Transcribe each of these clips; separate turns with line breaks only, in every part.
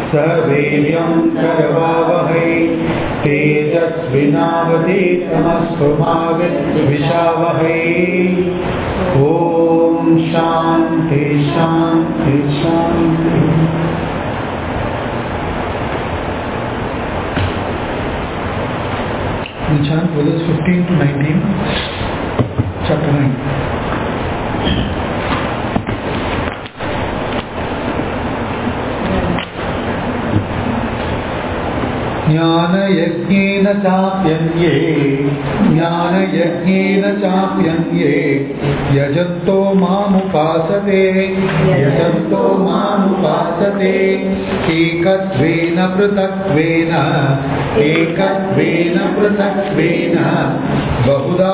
सर्वेभ्यं करवावहै तेजस्विनावधीतमस्तु मा विद्विषावहै। ॐ शान्ति शान्ति शान्ति। We chant verses 15 to 19, chapter 9. ज्ञानयज्ञेन चाप्यन्ये यजन्तो मामुपासते एकत्वेन पृथक्त्वेन बहुधा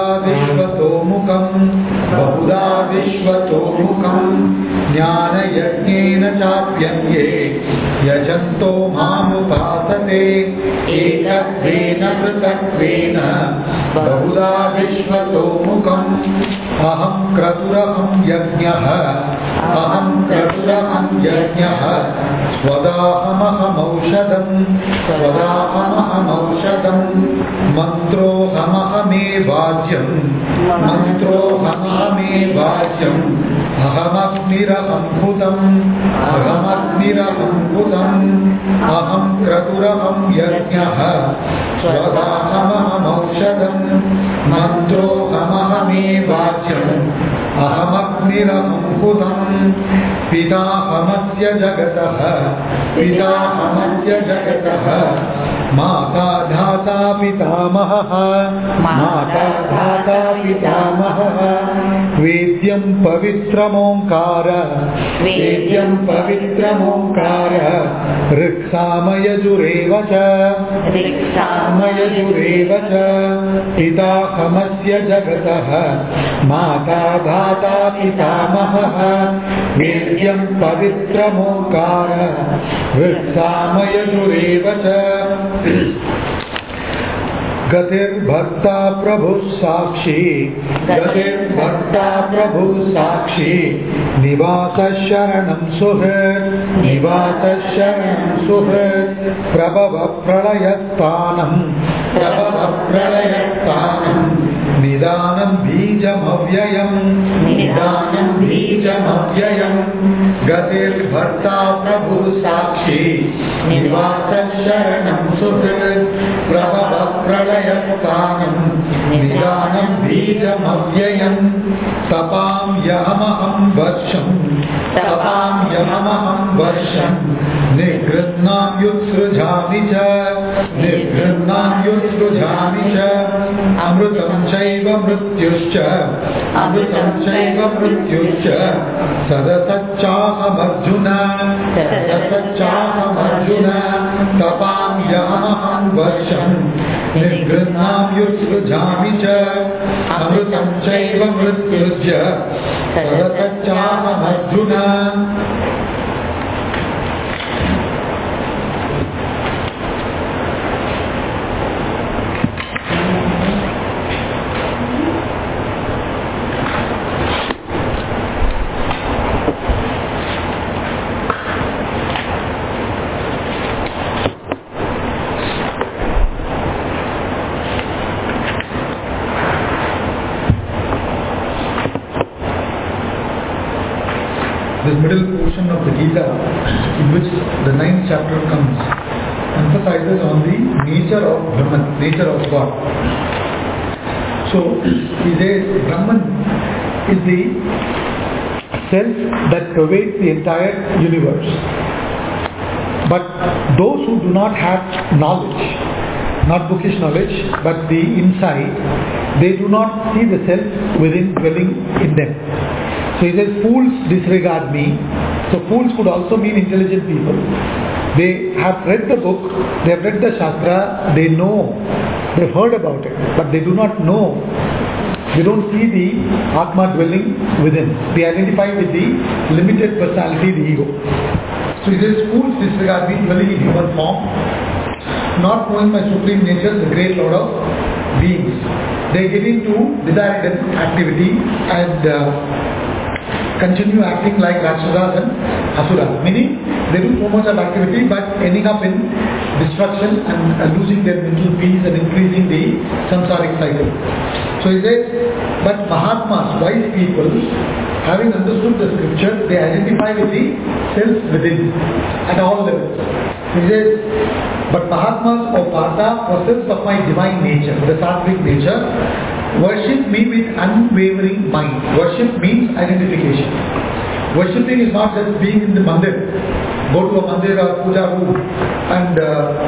विश्वतोमुखम् ज्ञानयज्ञेन चाप्यन्ये यजन्तो मामुपासते एकत्वेन पृथक्त्वेन बहुधा विश्वतोमुखम् अहं क्रतुरहं यज्ञः स्वदाहमहमौषधम् मन्त्रोऽहमहमेवाज्यम् अहमग्निरहं भूतम् अहं क्रतुरहं यज्ञः स्वदाहमहमौषधम् मन्त्रोऽहमहमेवाज्यम् अहमग्निरहं भूतम् पिताहमस्य जगतः माता धाता पितामहः वेद्यं पवित्रमोङ्कार ऋक्सामयजुरेव च पिताहमस्य जगतः माता धाता पितामहः वेद्यं पवित्रमोङ्कार ऋक्सामयजुरेव च गतिर्भर्ता प्रभुः साक्षी निवासः शरणं सुहृत् प्रभवः प्रलयस्थानम् निदानं बीजमव्ययम् गतिर्भर्ता प्रभुः साक्षी निवासः शरणं सुहृत् प्रभवः प्रलयस्थानम् निदानं बीजमव्ययम् तपां यमहं वर्षम् निगृह्णां युत्सृजामि च अमृतं चैव मृत्युश्च सदसच्चाहमर्जुन तपां यमहं वर्षम् निगृह्णां युत्सृजामि च अमृतं चैव मृत्युश्च सदसच्चाहमर्जुन। This middle portion of the Gita, in which the 9th chapter comes, emphasizes on the nature of Brahman, nature of God. So, he says Brahman is the self that pervades the entire universe. But those who do not have knowledge, not bookish knowledge, but the insight, they do not see the self within dwelling in them. So he says, fools disregard me. So fools could also mean intelligent people. They have read the book, they have read the Shastra, they know, they've heard about it, but they do not know. They don't see the Atma dwelling within. They identify with the limited personality, the ego. So he says, fools disregard me dwelling in human form, not knowing my supreme nature, the great Lord of beings. They get into desired activity and continue acting like Rakshasas and Asuras, meaning they do so much of activity but ending up in destruction and losing their mental peace and increasing the samsaric cycle. So he says, but Mahatmas, wise people, having understood the scripture, they identify with the self within at all levels. He says, but Mahatmas or Partha, possessed of my divine nature, the sattvic nature, worship me with unwavering mind. Worship means identification. Worshipping is not just being in the mandir. Go to a mandir or puja room and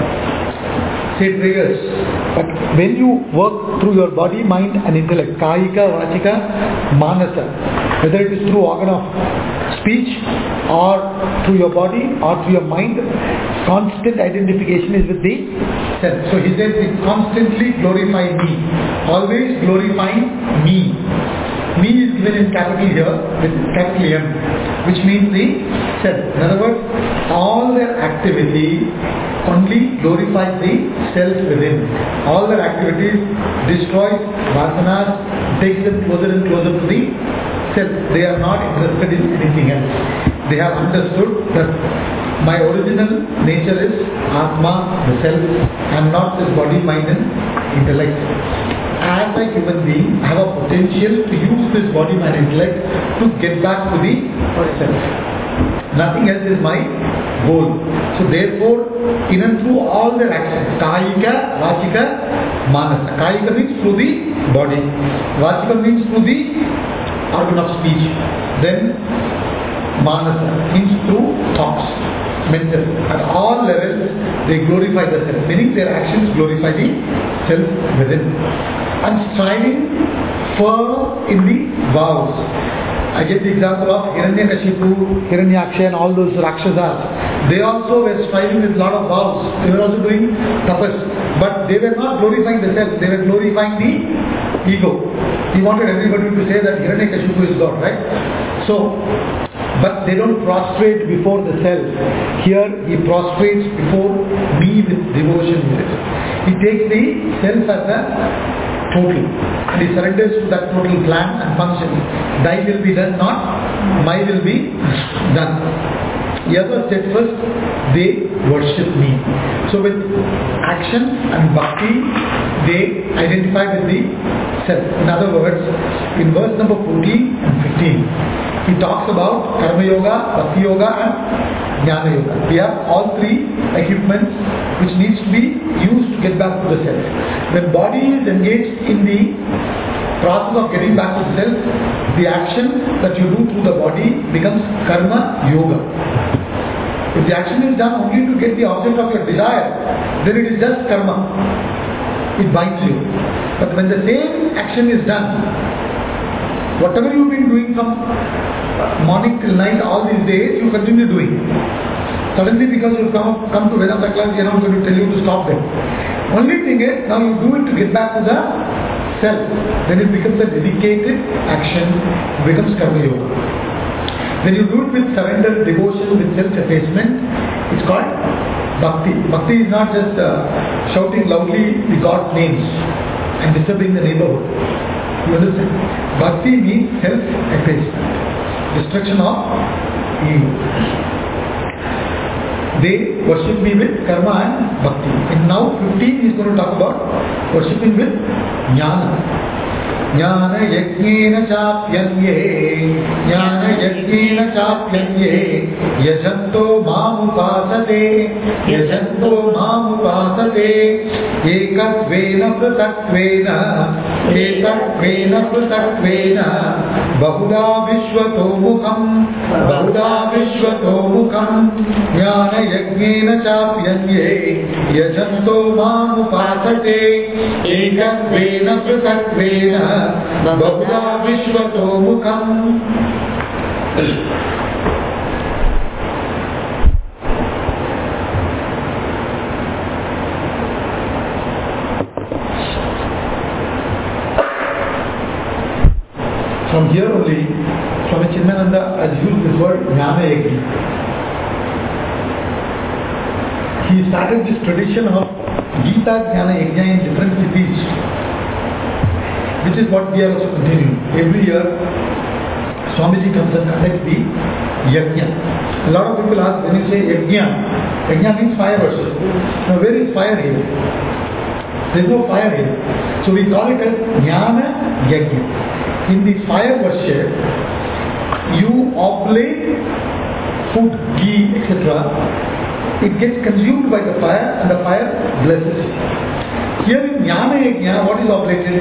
say prayers. But when you work through your body, mind and intellect, Kayika, Vachika, Manasa, whether it is through organ of speech or through your body or through your mind, constant identification is with the self. So he says, it constantly glorify me. Always glorifying me. Me is given in capital here with capital M, which means the self. In other words, all their activity only glorifies the self within. All their activities destroys vasanas, takes them closer and closer to the self. They are not interested in anything else. They have understood that my original nature is Atma, the self, and not this body, mind and intellect. As a human being, I have a potential to use this body, mind, intellect to get back to the self. Nothing else is my goal. So therefore, in and through all their actions, Kayika, Vachika, Manasa. Kayika means through the body. Vachika means through the organ of speech. Then Manasa means through thoughts, mental. At all levels, they glorify the self, meaning their actions glorify the self within. And striving firm in the vows. I get the example of Hiranyakashipu, Hiranyaksha and all those Rakshasas. They also were striving with a lot of vows. They were also doing tapas. But they were not glorifying the self, they were glorifying the ego. He wanted everybody to say that Hiranyakashipu is God, right? So, but they don't prostrate before the self. Here he prostrates before me with devotion. He takes the self as a total and he surrenders to that total plan and function. Thy will be done, not my will be done. Ever steadfast, they worship me. So with action and bhakti, they identify with the self. In other words, in verse number 14 and 15, he talks about Karma Yoga, Bhakti Yoga and Jnana Yoga. We have all three equipments which needs to be used to get back to the self. When body is engaged in the process of getting back to the self, the action that you do through the body becomes Karma Yoga. If the action is done only to get the object of your desire, then it is just karma. It binds you. But when the same action is done, whatever you've been doing from morning till night all these days, you continue doing. Suddenly because you've come to Vedanta class, we are not going to tell you to stop them. Only thing is, now you do it to get back to the self. Then it becomes a dedicated action, it becomes Karma Yoga. When you do it with surrender, devotion, with self-effacement, it's called Bhakti. Bhakti is not just shouting loudly the God's names and disturbing the neighborhood. You understand? Bhakti means self-effacement, destruction of evil. They worship me with karma and bhakti. And now 15 is going to talk about worshipping with jnana. Jnana yajnena chapyanye, jnana yajnena chapyanye, yajanto mamupasate, yajanto mamupasate, ekatvena prutatvena, bahuda vishvato mukham, jnana yajnena chapyanye, yajanto mamupasate, ekatvena prutatvena, Bahuda Vishvato Mukham. From here only, Swami Chinmayananda has used this word Jnana Yajna. He started this tradition of Gita Jnana Yajna in different cities, which is what we are also continuing. Every year, Swamiji comes and conducts the yajna. A lot of people ask, when you say yajna means fire worship. Now where is fire here? There is no fire here. So we call it as jnana yajna. In the fire worship, you oblate food, ghee, etc. It gets consumed by the fire and the fire blesses it. Here in jnana yajna, what is oblated?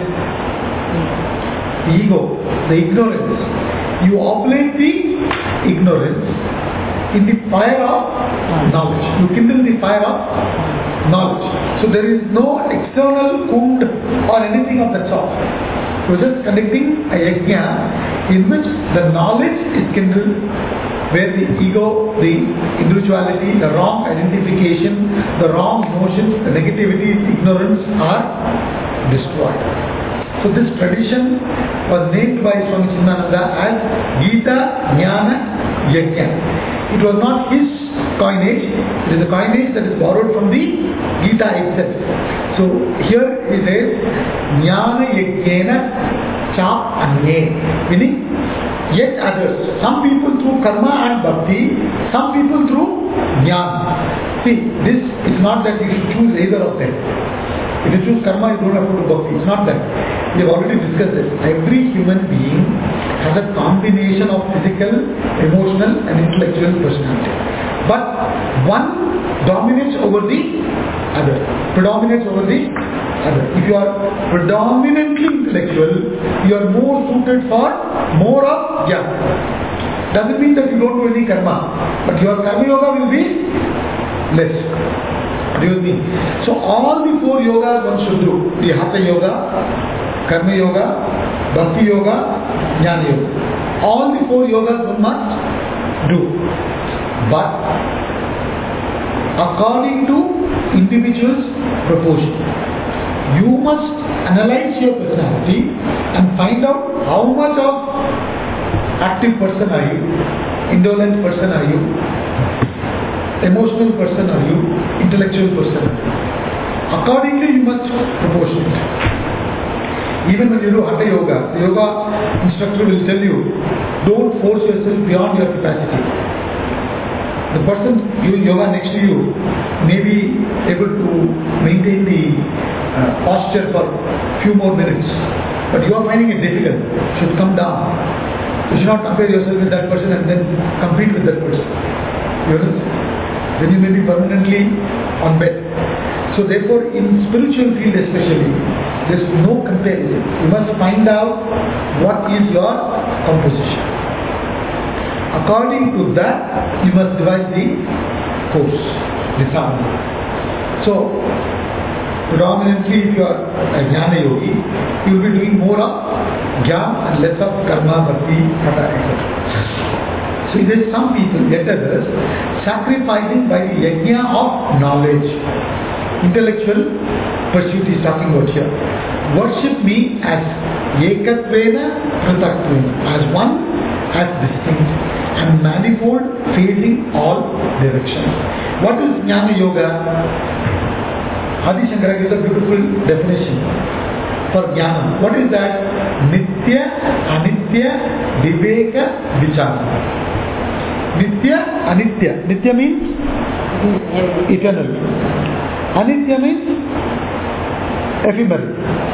The ego, the ignorance. You oblate the ignorance in the fire of knowledge. You kindle the fire of knowledge. So there is no external kund or anything of that sort. You are just conducting a yajna in which the knowledge is kindled, where the ego, the individuality, the wrong identification, the wrong emotions, the negativity, the ignorance are destroyed. So this tradition was named by Swami Chinmayananda as Gita Jnana Yajna. It was not his coinage, it is a coinage that is borrowed from the Gita itself. So here he says Jnana Yajnena Cha Anye, meaning yet others. Some people through karma and bhakti, some people through jnana. See, this is not that you should choose either of them. If you choose karma, you don't have to do bhakti. It's not that. We have already discussed this. Every human being has a combination of physical, emotional and intellectual personality. But one dominates over the other. Predominates over the other. If you are predominantly intellectual, you are more suited for more of jnana. Doesn't mean that you don't do any karma. But your karma yoga will be less. What do you mean? So all the four yogas one should do. The Hatha yoga, Karma yoga, Bhakti yoga, Jnana yoga. All the four yogas one must do. But according to individual's proportion. You must analyze your personality and find out how much of active person are you, indolent person are you, emotional person are you, intellectual person are you. Accordingly you must proportion it. Even when you do Hatha yoga, the yoga instructor will tell you, don't force yourself beyond your capacity. The person doing yoga next to you may be able to maintain the posture for a few more minutes, but you are finding it difficult. You should come down. You should not compare yourself with that person and then compete with that person. You understand? Then you may be permanently on bed. So therefore, in spiritual field especially, there is no comparison. You must find out what is your composition. According to that, you must devise the course, the sadhana. So, predominantly if you are a jnana yogi, you will be doing more of jnana and less of karma, bhakti, hatha, etc. So there are some people, yet others, sacrificing by the yajna of knowledge. Intellectual pursuit is talking about here. Worship me as ekatvena pratatvena, as one, as distinct and manifold, facing all directions. What is Jnana Yoga? Adi Shankara gives a beautiful definition for Jnana. What is that? Nitya, Anitya, Viveka, Vichara. Nitya, Anitya. Nitya means eternal. Anitya means ephemeral.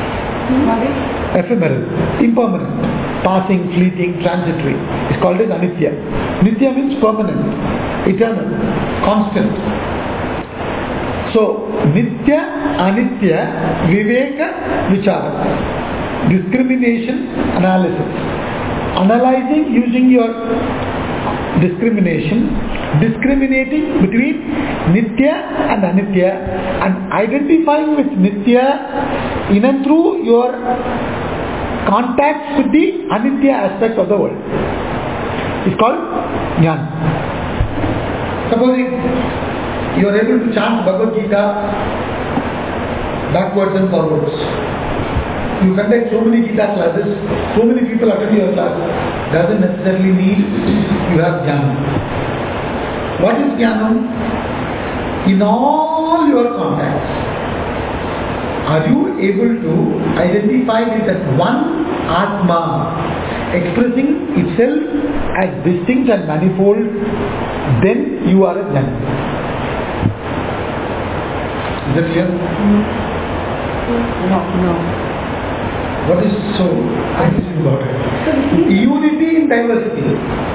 Ephemeral, impermanent, passing, fleeting, transitory. It's called as Anitya. Nitya means permanent, eternal, constant. So, Nitya, Anitya, Viveka, Vichara. Discrimination, analysis. Analyzing using your discrimination, discriminating between Nitya and Anitya and identifying with Nitya in and through your contacts with the Anitya aspect of the world. It's called Jnana. Supposing you are able to chant Bhagavad Gita backwards and forwards. You conduct so many Gita classes, so many people attend your class. Doesn't necessarily mean you have Jnana. What is Jnana? In all your contacts, are you able to identify with that one Atma expressing itself as distinct and manifold, then you are a Jnani. Is that clear?
No.
What is so confusing about it? Unity in diversity.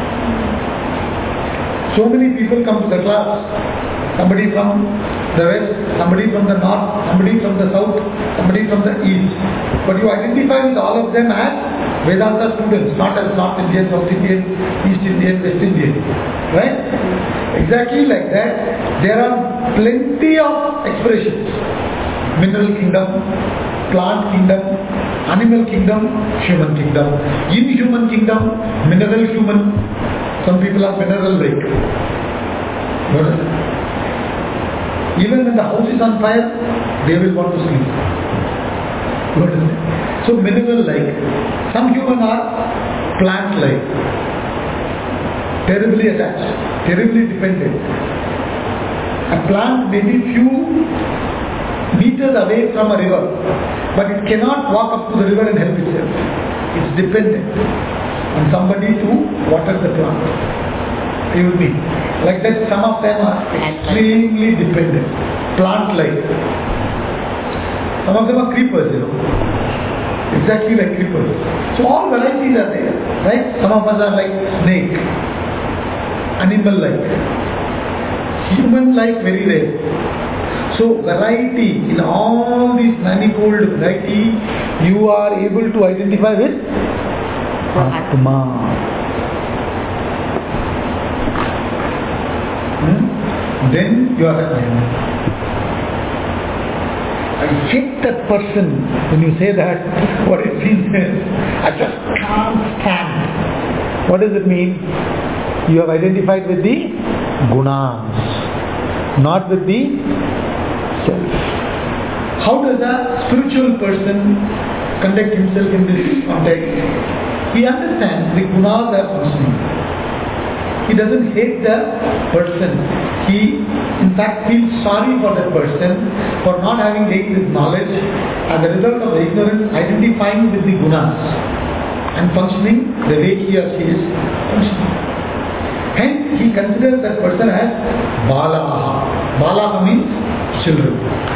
So many people come to the class. Somebody from the west, somebody from the north, somebody from the south, somebody from the east. But you identify with all of them as Vedanta students, not as North Indian, South Indian, East Indian, West Indian. Right? Exactly like that. There are plenty of expressions. Mineral kingdom, plant kingdom, animal kingdom, human kingdom. In human kingdom, mineral human. Some people are mineral like. What is it? Even when the house is on fire, they will want to sleep. What is it? So mineral like. Some human are plant like. Terribly attached, terribly dependent. A plant may be few meters away from a river, but it cannot walk up to the river and help itself. It's dependent on somebody to water the plant. You will be. Like that, some of them are extremely dependent, plant-like. Some of them are creepers, exactly like creepers. So all varieties are there, right? Some of us are like snake, animal-like, human-like, very rare. So variety, in all these manifold variety, you are able to identify with Atma. Then you are a Jnani. I hate that person when you say that. What it means is, I just can't stand. What does it mean? You have identified with the gunas, not with the self. How does a spiritual person conduct himself in this context? He understands the gunas are functioning. He doesn't hate the person. He, in fact, feels sorry for that person for not having gained this knowledge as a result of the ignorance, identifying with the gunas and functioning the way he or she is functioning. Hence, he considers that person as Balaha. Balaha means children.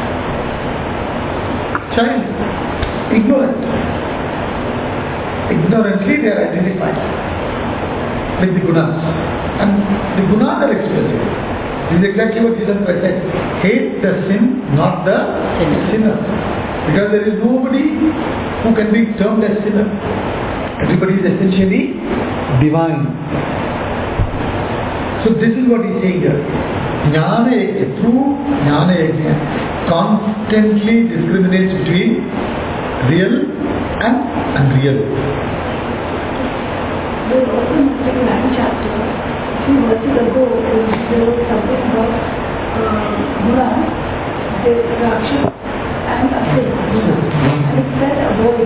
Child. Ignorant. Ignorantly they are identified with the gunas. And the gunas are expressive. This is exactly what Jesus Christ said. Hate the sin, not the sinner. Because there is nobody who can be termed as sinner. Everybody is essentially divine. So this is what he is saying here. Jnana Yajna, through Jnana Yajna, constantly discriminates between real and unreal.
There was also in the 9th chapter, few verses ago, there was something about Gunas, Rakshas and Asura. And it said avoid.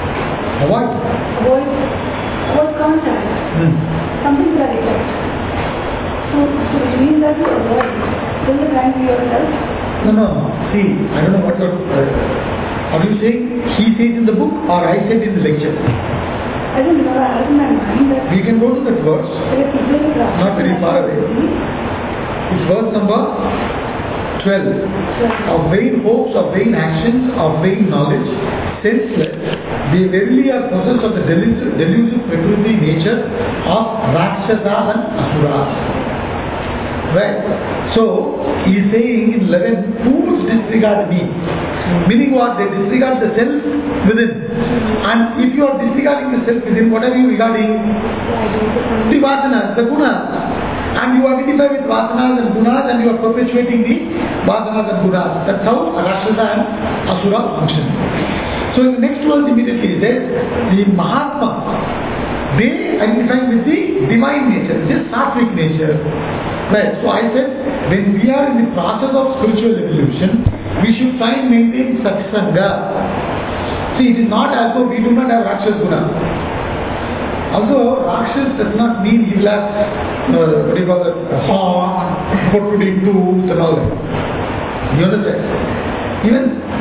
Avoid contact. Something to that effect. So it means that you avoid. Till the time you yourself.
No. See, I don't know what you're... Are you saying he says in the book or I said in the lecture?
I don't know, I have in my mind that...
We can go to that verse, not very far away. It's verse number 12. Of vain hopes, of vain actions, of vain knowledge, senseless, they verily are possessed of the delusive Prakriti nature of Rakshasas and Asuras. Right? So, he is saying in 11, fools disregard me. Meaning what? They disregard the self within. And if you are disregarding the self within, what are you regarding? The vasanas, the gunas. And you identify with vasanas and gunas and you are perpetuating the vasanas and gunas. That's how Rakshasa and Asura function. So in the next verse immediately there, the Mahatma, they identify with the divine nature, this sattvic nature. Right. So I said, when we are in the process of spiritual evolution, we should try and maintain satsanga. See, it is not as though we do not have Rakshas guna. Also, Rakshas does not mean he will have, what do you call it, horn, protruding tooth and all that. You understand? Even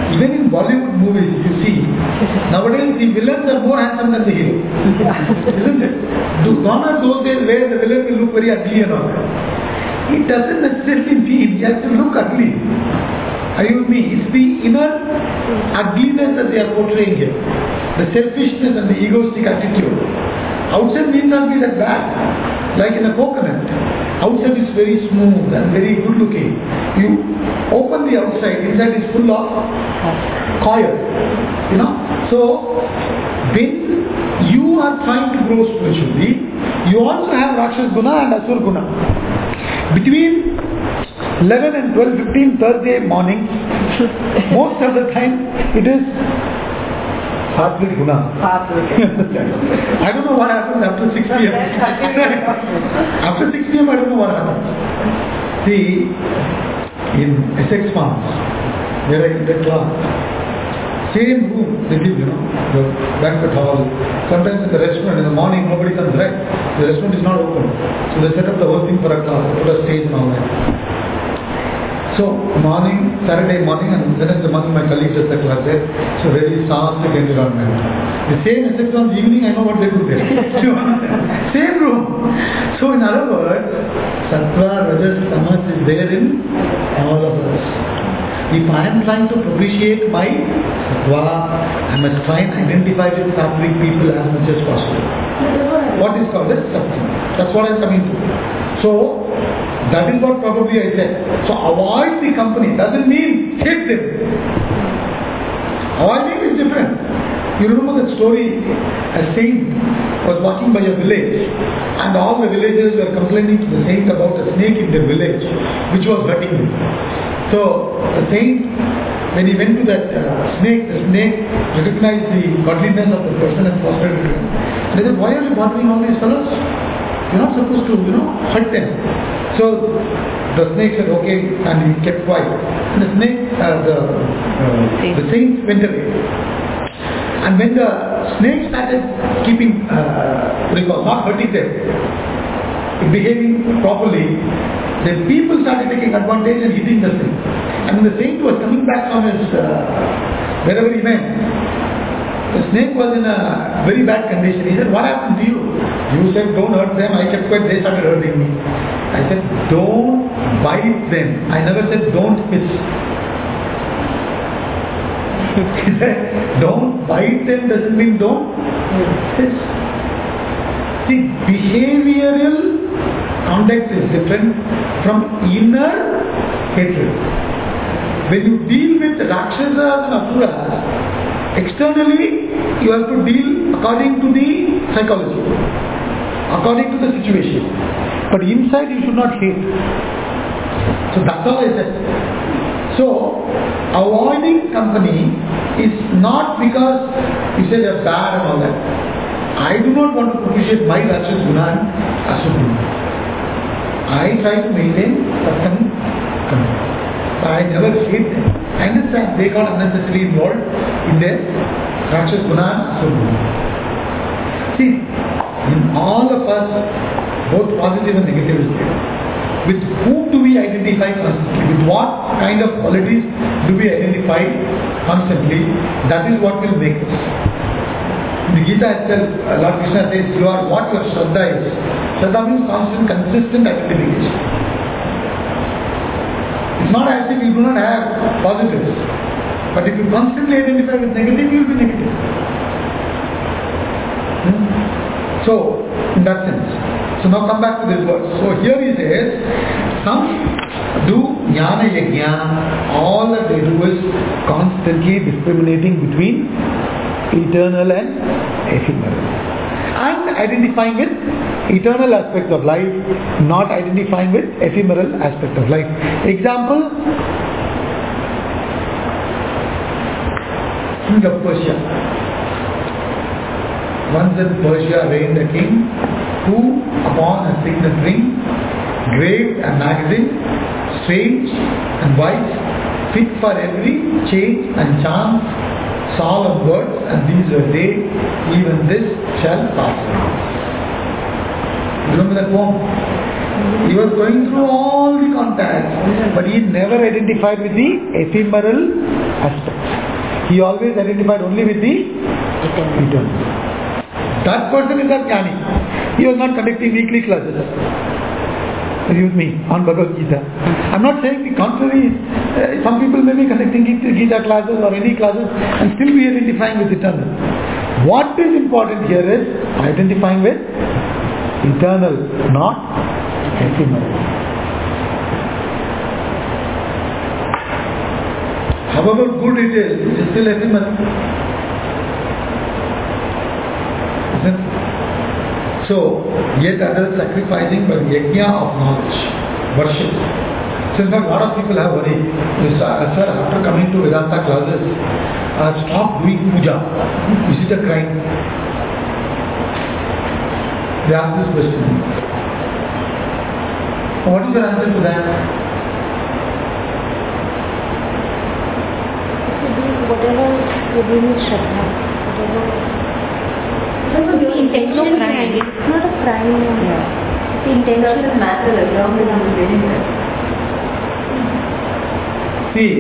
Even in Bollywood movies, you see, nowadays the villains are more handsome than the hero. Isn't it? Gone are those days where the villain will look very ugly and all that. It doesn't necessarily mean he has to look ugly. Are you with me? It's the inner ugliness that they are portraying here. The selfishness and the egoistic attitude. Outside may not be that bad. Like in a coconut. Outside is very smooth and very good looking. You open the outside, inside is full of coil. You know? So, when you are trying to grow spiritually, you also have Rakshas Guna and Asur Guna. Between 11 and 12:15 Thursday morning, most of the time it is Sattvic Guna. I don't know what happens after 6 p.m. After 6 p.m. I don't know what happens. See, in Essex Farms, where I did class, same room they give, the banquet hall. Sometimes in the restaurant in the morning nobody comes, right? The restaurant is not open. So they set up the whole thing for a class, put a stage and all that. So morning, Saturday morning and Wednesday morning my colleague does the class there. So very sarcastic environment. The same Essex Farms evening I know what they do there. Same room. So in other words, Sattva, Rajas, Tamas is there in all of us. If I am trying to propitiate my Sattva, I must try and identify with Sattvic people as much as possible. What is called as Sattva. That's what I am coming to. So, that is what probably I said. So, avoid the company. Doesn't mean hate them. Avoiding is different. You remember that story, a saint was walking by a village and all the villagers were complaining to the saint about a snake in their village which was hurting them. So the saint, when he went to that snake, the snake recognized the godliness of the person and prostrated him. And he said, why are you bothering all these fellows? You're not supposed to, hurt them. So the snake said, okay, and he kept quiet. And the snake, the saint went away. And when the snake started keeping, not hurting them, behaving properly, then people started taking advantage and hitting the saint. And when the saint was coming back from his, wherever he went, the snake was in a very bad condition. He said, what happened to you? You said, don't hurt them. I kept quiet. They started hurting me. I said, don't bite them. I never said, don't hiss. He said, don't bite them doesn't mean don't hiss. See, behavioral conduct is different from inner hatred. When you deal with Rakshasas and Asuras, externally you have to deal according to the psychology, according to the situation. But inside you should not hate. So that's all I said. So, avoiding company is not because you say they're bad and all that. I do not want to propitiate my Rakshas Guna and Asur Guna. I try to maintain Satsang company. I never hate them. I understand they got unnecessarily involved in their Rakshas Guna and Asur Guna. See, in all of us, both positive and negative is there. With whom do we identify constantly? With what kind of qualities do we identify constantly? That is what will make us. In the Gita itself, Lord Krishna says, you are what your Shraddha is. Shraddha means constant, consistent identification. It's not as if you do not have positives. But if you constantly identify with negative, you will be negative. So, in that sense. So now come back to this verse. So here he says, some do jnana yajna, all that they do is constantly discriminating between eternal and ephemeral. And identifying with eternal aspects of life, not identifying with ephemeral aspect of life. Example, King of Persia. Once in Persia reigned a king who, upon a signet ring, graved a magazine, strange and wise, fit for every change and chance, solemn words, and these were they, even this shall pass. Remember that poem? He was going through all the contacts, but he never identified with the ephemeral aspects. He always identified only with the eternal. That person is a jnani. He was not conducting weekly classes. Are you with me on Bhagavad Gita? I'm not saying the contrary. Some people may be conducting Gita classes or any classes and still be identifying with eternal. What is important here is identifying with eternal, not ephemeral. However good it is still ephemeral. So, yet others sacrificing by yajna of knowledge, worship. So in fact, a lot of people have worried. Sir, after coming to Vedanta classes, stop doing puja. Is it a crime? They ask this question. What is your answer to that?
Whatever you do with Shraddha, whatever your intention is, it's not a crime. Yeah. The intention doesn't matter as long as I'm doing it.
See,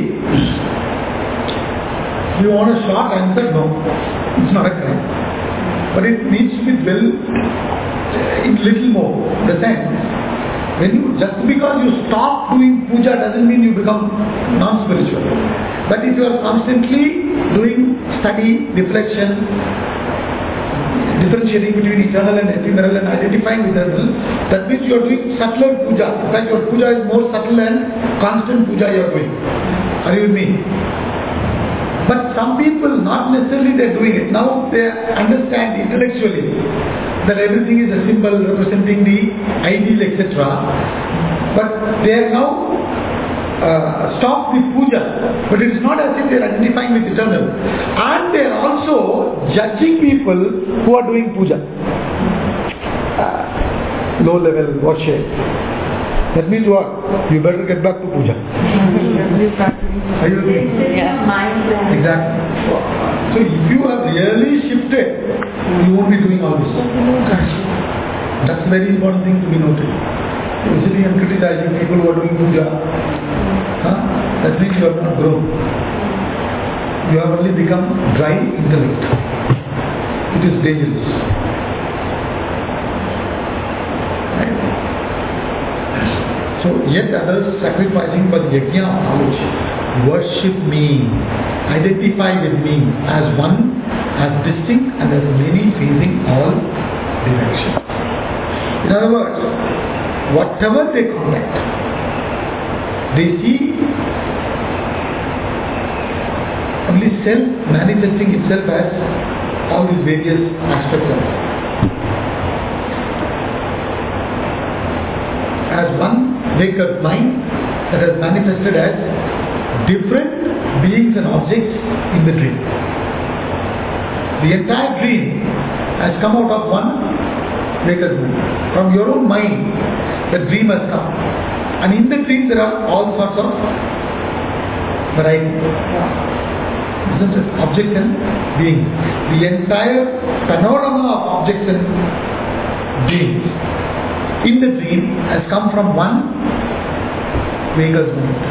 you want a short answer? No, it's not a crime. But it needs to be built in little more. The sense, when you, just because you stop doing puja doesn't mean you become non-spiritual. But if you are constantly doing study, reflection, differentiating between eternal and ephemeral and identifying with eternal, that means you are doing subtler puja. In fact, your puja is more subtle and constant puja you are doing. Are you with me? But some people, not necessarily they are doing it. Now they understand intellectually that everything is a symbol representing the ideal, etc. But they are now stop the puja, but it is not as if they are identifying with eternal. And they are also judging people who are doing puja. Low level worship. That means what? You better get back to puja. Are you agree?
Yeah.
Exactly. So if you have really shifted, you won't be doing all this. That's a very important thing to be noted. Usually I'm criticizing people who are doing puja. That means you have not grown. You have only become dry intellect. It is dangerous. Right? So yet others sacrificing for the yajna of knowledge, worship me, identify with me as one, as distinct and as many facing all directions. In other words, whatever they conduct, they see only self manifesting itself as all these various aspects of it. As one vacant mind that has manifested as different beings and objects in the dream. The entire dream has come out of one vacant mind. From your own mind, the dream has come. And in the dream there are all sorts of variety. Isn't it? Objects and beings. The entire panorama of objects and beings in the dream has come from one vagus mind.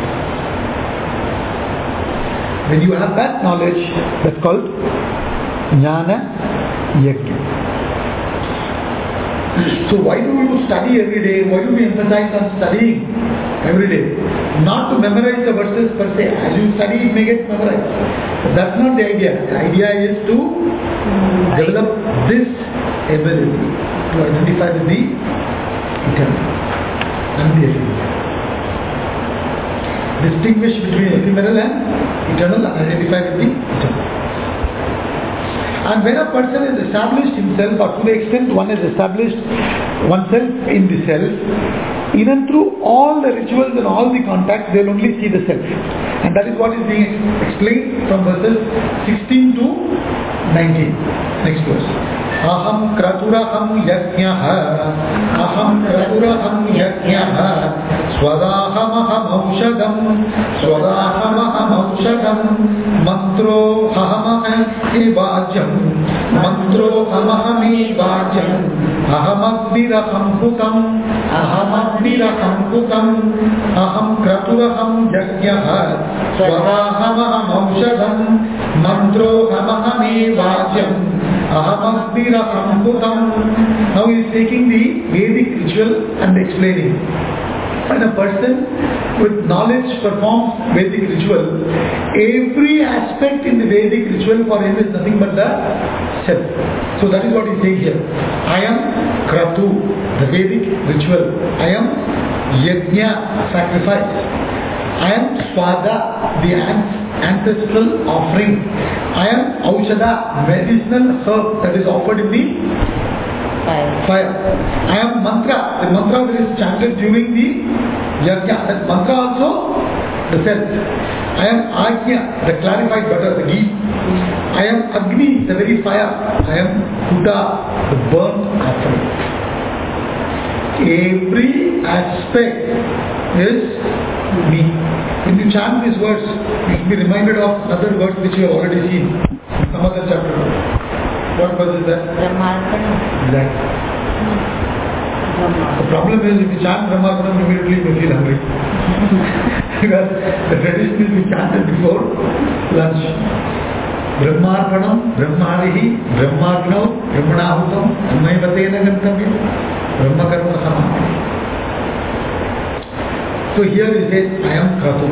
When you have that knowledge, that's called jnana yajna. So why do you study every day? Why do we emphasize on studying every day? Not to memorize the verses per se. As you study, it may get memorized. But that's not the idea. The idea is to develop this ability to identify with the eternal and the ephemeral. Distinguish between ephemeral and eternal and identify with the eternal. And when a person has established himself, or to the extent one has established oneself in the self, in and through all the rituals and all the contacts, they will only see the self. And that is what is being explained from verses 16 to 19. Next verse. Aham kraturaham yajnaha, aham kraturaham yajnaha, swadaham aushadam, swadaham aushadam, mantro aham vajam, mantro aham vajam, aham agbiraham pukam, aham agbiraham pukam, aham kraturaham yajnaha, swadaham aushadam, Mantro Hamahame Vajam Ahamasdira Samputam. Now he is taking the Vedic ritual and explaining. When a person with knowledge performs Vedic ritual, every aspect in the Vedic ritual for him is nothing but the self. So that is what he is saying here. I am Kratu, the Vedic ritual. I am Yajna, sacrifice. I am Swada, the ancestral offering. I am Aushada, medicinal herb that is offered in the fire. I am mantra, the mantra that is chanted during the yajna. That mantra also the self. I am Ajna, the clarified butter, the ghee. I am Agni, the very fire. I am Kuta, the burnt offering. Every aspect is me. When you chant these words, you should be reminded of another words which you have already seen in some other chapter. What verse is that? Exactly. The problem is if you chant Brahmarpanam, immediately you feel hungry. Because the tradition is we chanted before lunch. Brahmarpanam, Brahmarihi, Brahmagnav, Brahmanahutam, Annaivatena Gantavya, Brahmakarma Samahani. So here he says, I am Kratu.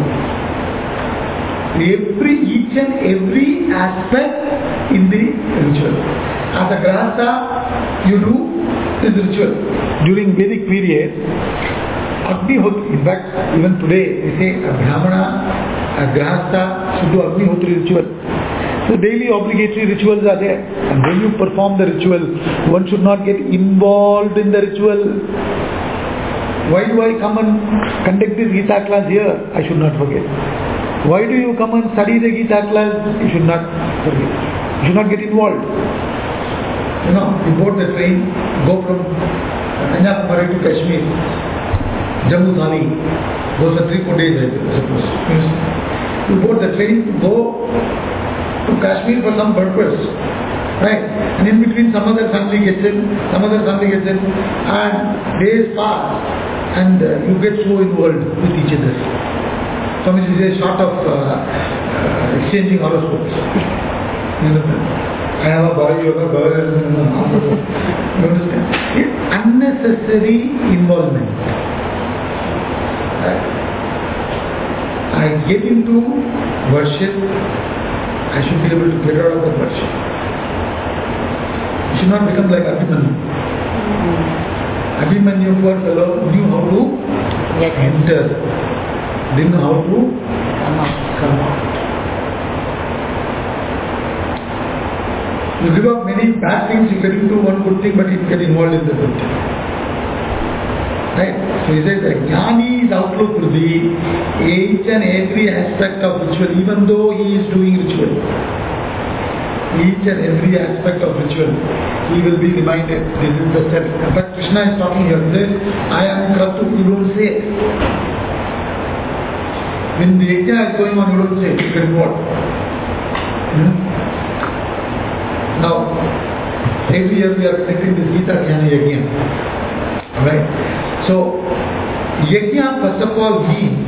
Each and every aspect in the ritual. As a grahastha, you do this ritual. During Vedic period, Agnihotri, in fact, even today, we say a Brahmana, a grahastha should do Agnihotri ritual. So daily obligatory rituals are there. And when you perform the ritual, one should not get involved in the ritual. Why do I come and conduct this Gita class here? I should not forget. Why do you come and study the Gita class? You should not forget. You should not get involved. You know, you board the train, go from Kanyakumari to Kashmir, Jammu Thali, goes for 3-4 days, I suppose. You board the train, go to Kashmir for some purpose. Right? And in between some other family gets in, and days pass, and you get so involved with each other. Swamiji says short of exchanging horoscopes. You understand? I have a boy, you have a girl. You understand? It's unnecessary involvement. Right? I get into worship, I should be able to get out of the worship. You should not become like Abhimanyu. Abhimanyu, poor fellow, knew how to enter, didn't know how to come out. You give up many bad things, you get into one good thing, but you get involved in the good thing. Right? So he says that Jnani's outlook will be each and every aspect of ritual, even though he is doing ritual. Each and every aspect of ritual, he will be reminded, this is the step. In fact, Krishna is talking here, he says, I am Kratu, you don't say it. When the yajna is going on, you don't say it, you get involved. Now, every year we are connecting this Gita Jnana Yajna. Alright? So, Yajna first of all means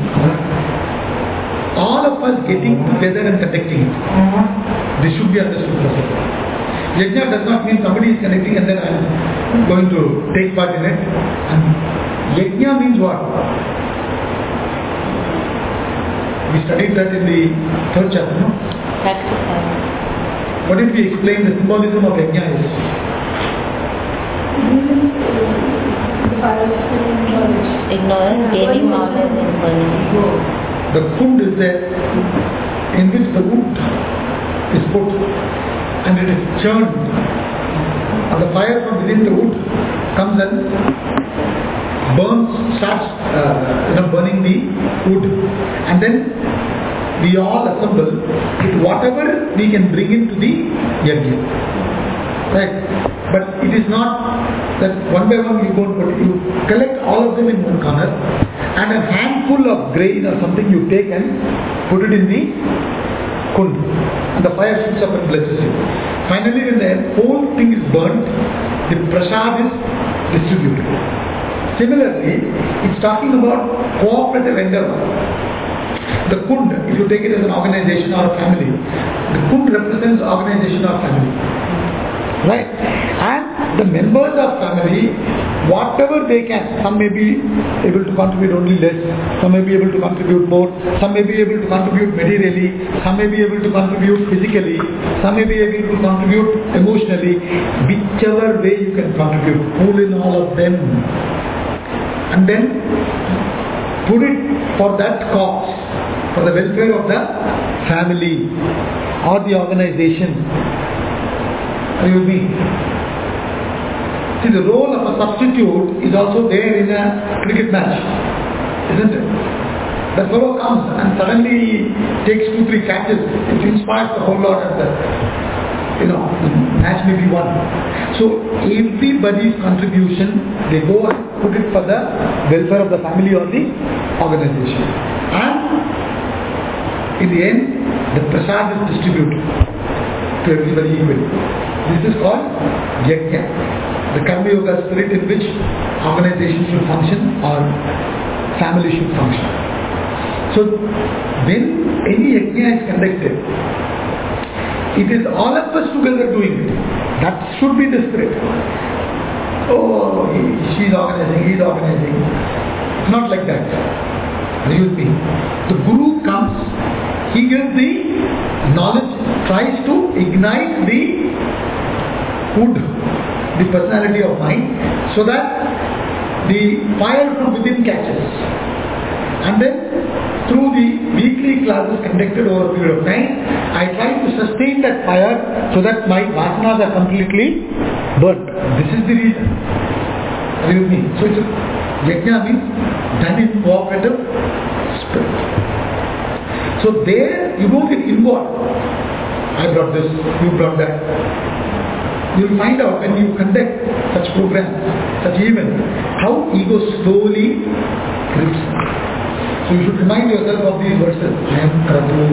all of us getting together and conducting it. This should be understood first of all. Yajna does not mean somebody is connecting and then I am going to take part in it. And Yajna means what? We studied that in the 3rd chapter, no? What did we explain the symbolism of Yajna is?
Ignorance, gaining knowledge and burning.
The kund is there in which the wood is put and it is churned. And the fire from within the wood comes and starts burning the wood. And then we all assemble with whatever we can bring into the yajna. Right? But it is not that one by one you go and put it. You collect all of them in one corner and a handful of grain or something you take and put it in the kund. And the fire shoots up and blesses you. Finally, when the whole thing is burnt, the prasad is distributed. Similarly, it's talking about cooperative endeavor. The kund, if you take it as an organization or a family, The Kund represents organization of family. Right? And the members of family, whatever they can, some may be able to contribute only less, some may be able to contribute more, some may be able to contribute materially, some may be able to contribute physically, some may be able to contribute emotionally. Whichever way you can contribute, pull in all of them and then put it for that cause, for the welfare of the family or the organization. Are you with me? See, the role of a substitute is also there in a cricket match, isn't it? The fellow comes and suddenly takes 2-3 catches. It inspires the whole lot of the match may be won. So everybody's contribution, they go and put it for the welfare of the family or the organization. And in the end, the prasad is distributed to everybody equally. This is called yajna, the karma yoga spirit in which organization should function or family should function. So when any yajna is conducted, it is all of us together doing it. That should be the spirit. Oh, she is organizing, he is organizing. It's not like that. Are you with me? The Guru comes, he gives the knowledge, tries to ignite the wood, the personality of mind, so that the fire from within catches. And then through the weekly classes conducted over a period of time, I try to sustain that fire so that my vasanas are completely burnt. This is the reason. Are you with me? So yajna means done in cooperative spirit. So there you don't get involved. I brought this, you brought that. You will find out when you conduct such programs, such events, how ego slowly creeps. So you should remind yourself of these verses. I am Kratu.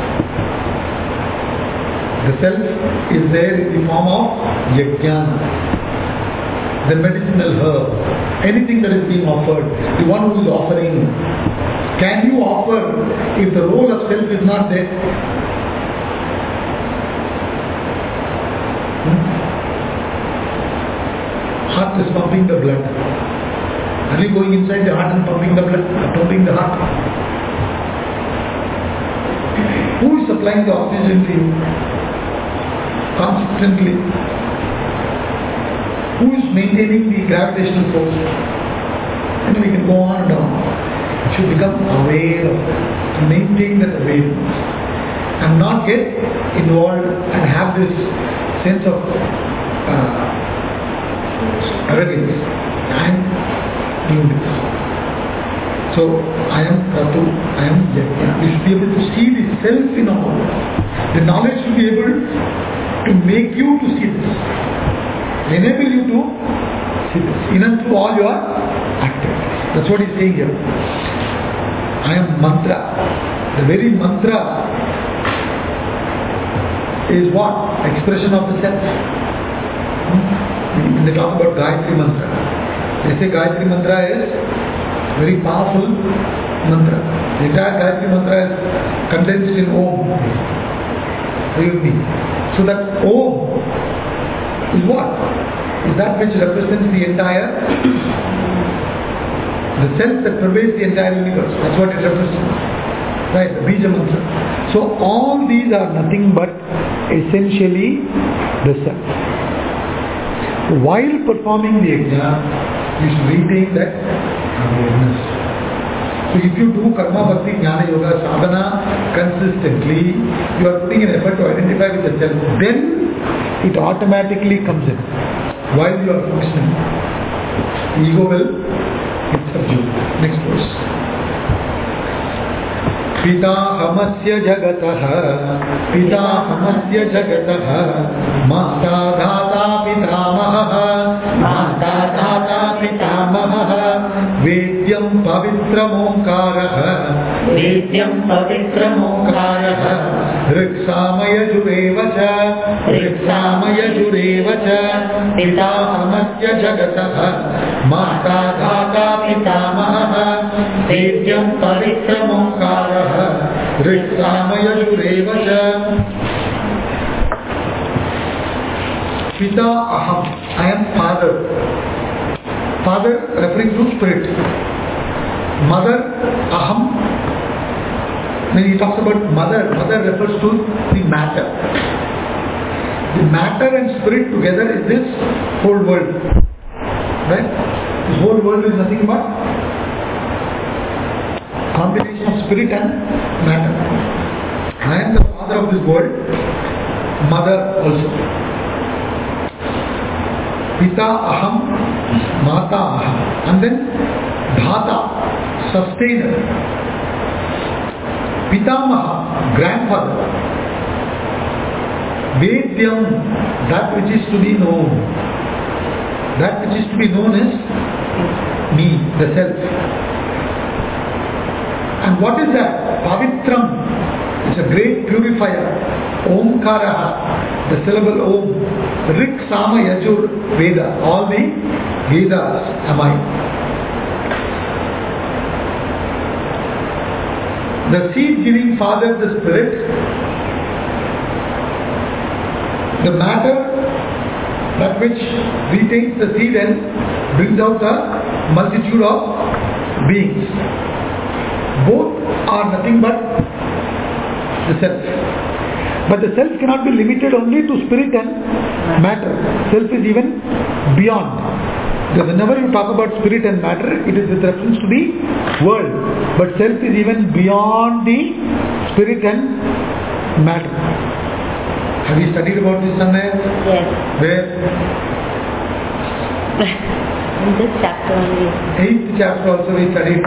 The self is there in the form of yajna, the medicinal herb, anything that is being offered, the one who is offering. Can you offer if the role of self is not there? Heart is pumping the blood. Are you going inside the heart and pumping the blood, pumping the heart? Who is supplying the oxygen to you? Constantly. Who is maintaining the gravitational force? And we can go on and on. You should become aware of it, to maintain that awareness and not get involved and have this sense of arrogance and doing this. So, I am Kratu, I am Yajna. You should be able to see the self in all. The knowledge should be able to make you to see this. Enable you to see this in and through all your activities. That's what he's saying here. I am mantra. The very mantra is what? Expression of the self. When they talk about Gayatri mantra, they say Gayatri mantra is very powerful mantra. The entire Gayatri mantra is condensed in Om. Are you with me? So that Om is what? Is that which represents the entire, the self that pervades the entire universe. That's what it represents. Right, the Bija mantra. So all these are nothing but essentially the self. While performing the yajna, you should retain that awareness. So if you do karma bhakti jnana yoga sadhana consistently, you are putting an effort to identify with the self. Then it automatically comes in. While you are functioning, ego will get subdued. Next verse. पिताहमस्य जगतः माता धाता पितामहः वेद्यं पवित्रमोङ्कारः ऋक्सामयजुरेव च पिताहमस्य जगतः माता धाता पितामहः वेद्यं पवित्रमोङ्कारः ऋक्सामयजुरेव च. Pita Aham, I am father. Father referring to spirit. Mother Aham, when he talks about mother, mother refers to the matter. The matter and spirit together is this whole world. Right? This whole world is nothing but combination of spirit and matter. I am the father of this world, mother also. Pita Aham, Mata Aham. And then Dhata, sustainer. Pitamaha, grandfather. Vedyam, that which is to be known. That which is to be known is me, the self. And what is that? Pavitram, it's a great purifier. Omkaraha, the syllable Om. Rik, Sama, Yajur, Veda, all the Vedas am I. The seed-giving father, the spirit. The matter, that which retains the seed and brings out a multitude of beings. Both are nothing but the self. But the self cannot be limited only to spirit and matter. Self is even beyond. Because whenever you talk about spirit and matter, it is with reference to the world. But self is even beyond the spirit and matter. Have you studied about this somewhere?
Yes.
Where?
In this chapter only.
8th chapter also we studied.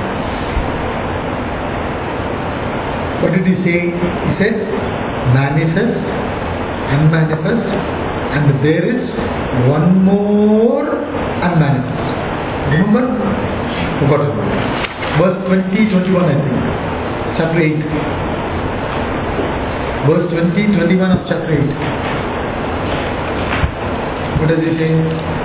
What did he say? He said, manifest, unmanifest, and there is one more unmanifest. Remember? Forgotten. Verse 20-21 I think. Chapter 8. Verse 20-21 of chapter 8. What does he say?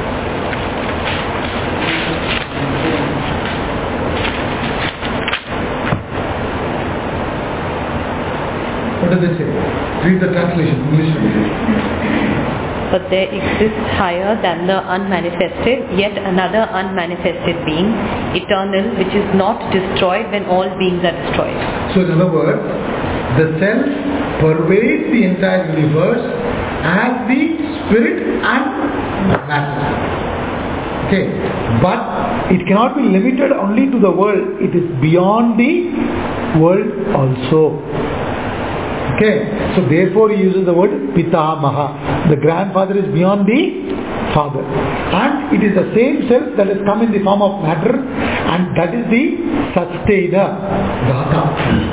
What does it say? Read the translation, English.
But there exists higher than the unmanifested, yet another unmanifested being, eternal, which is not destroyed when all beings are destroyed.
So in other words, the self pervades the entire universe as the spirit and matter. Okay, but it cannot be limited only to the world. It is beyond the world also. Okay, so therefore he uses the word Pitamaha. The grandfather is beyond the father. And it is the same self that has come in the form of matter, and that is the sustainer, Dhata.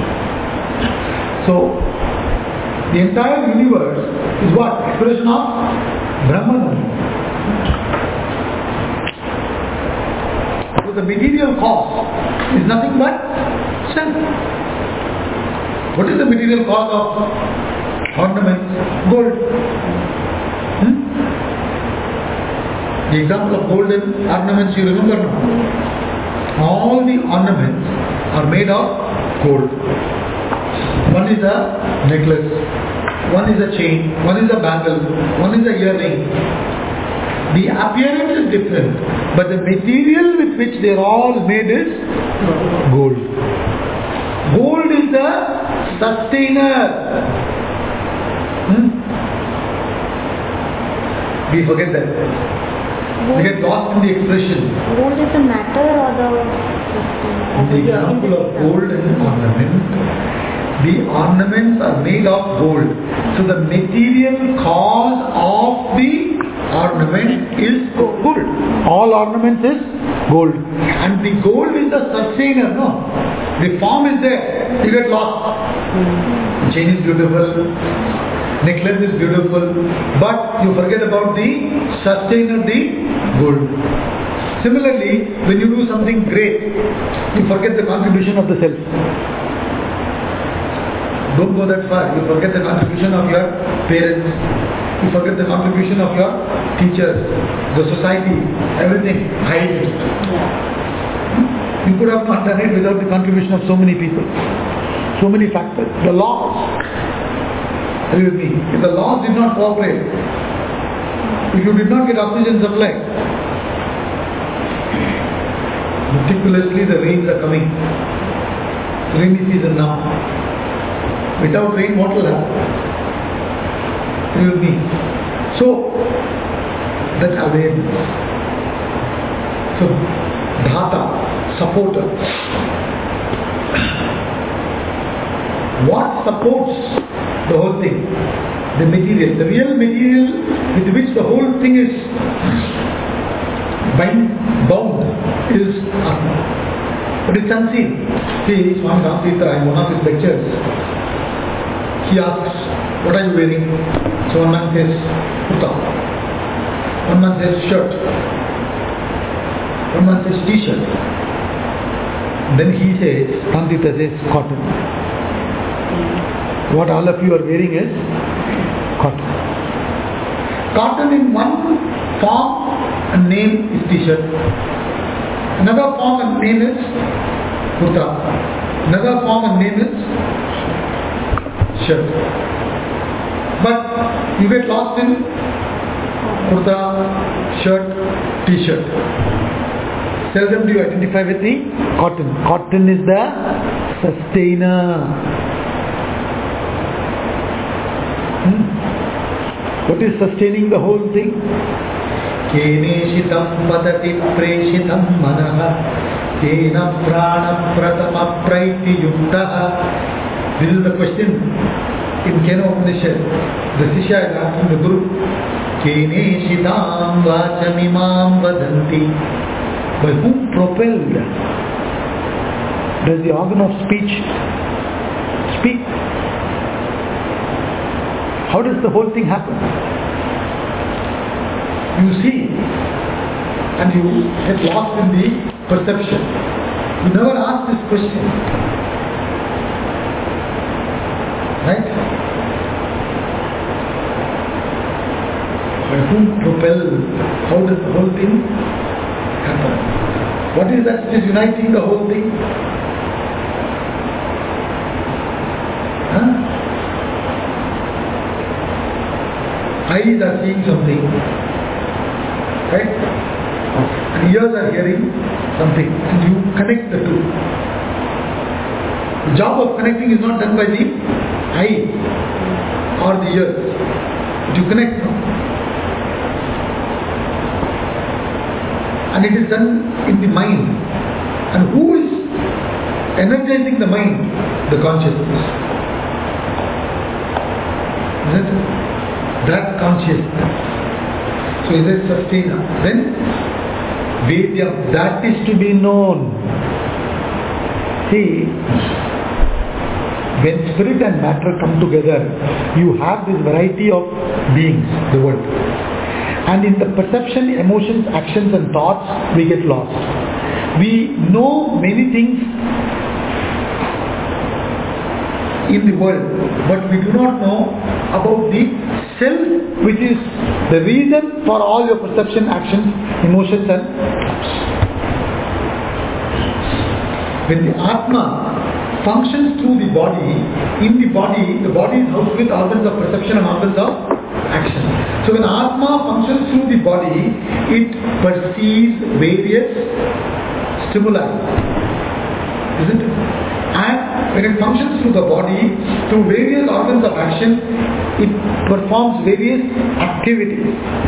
So, the entire universe is what? Expression of Brahman. So the material cause is nothing but self. What is the material cause of ornaments? Gold. The example of golden ornaments you remember now. All the ornaments are made of gold. One is a necklace, one is a chain, one is a bangle, one is a earring. The appearance is different, but the material with which they are all made is gold. Gold is the sustainer. We forget that. We get lost in the expression.
Gold is the matter or the
The example of gold and ornament. The ornaments are made of gold. So the material cause of the ornament is gold. All ornaments is gold. And the gold is the sustainer, no? The form is there. You get lost. Chain is beautiful. Necklace is beautiful. But you forget about the sustainer, the gold. Similarly, when you do something great, you forget the contribution of the self. Don't go that far. You forget the contribution of your parents. You forget the contribution of your teachers, the society, everything. Hide it. You could have not done it without the contribution of so many people. So many factors. The laws. Are you with me? If the laws did not cooperate, If you did not get oxygen supply, meticulously the rains are coming. Rainy season now. Without rain, what will happen? You will be. So, that awareness. So, dhata, supporter. What supports the whole thing? The material. The real material with which the whole thing is bound is Atma. But it's unseen. See, Swami Ramtitra in one of his lectures, he asks, what are you wearing? So one man says, kurta. One man says, shirt. One man says, t-shirt. Then he says, Ramtitra says, cotton. What all of you are wearing is cotton. Cotton in one form and name is t-shirt. Another form and name is kurta. Another form and name is shirt. But you get lost in kurta, shirt, t-shirt. Seldom do you identify with the cotton. Cotton is the sustainer. What is sustaining the whole thing? Keneshitam padati preshitam manaha kena prana pratama praiti yuktaha. This is the question in Kena Upanishad. The Sishya is asking the Guru, Keneshitam vachamimam vadanti. By whom propelled does the organ of speech speak? How does the whole thing happen? You see and you get lost in the perception. You never ask this question. Right? By whom propelled? How does the whole thing happen? What is that which is uniting the whole thing? Eyes are seeing something, right? And ears are hearing something, and you connect the two. The job of connecting is not done by the eye or the ears, but you connect them. And it is done in the mind. And who is energizing the mind? The consciousness. Isn't it? That consciousness. So is it sustainer? Then Vedyam, that is to be known. See, when spirit and matter come together, you have this variety of beings, the world. And in the perception, emotions, actions and thoughts, we get lost. We know many things in the world, but we do not know about the self, which is the reason for all your perception, actions, emotions and thoughts. When the Atma functions through the body, in the body is housed with organs of perception and organs of action. So when Atma functions through the body, it perceives various stimuli. Isn't it? And when it functions through the body, through various organs of action, it performs various activities.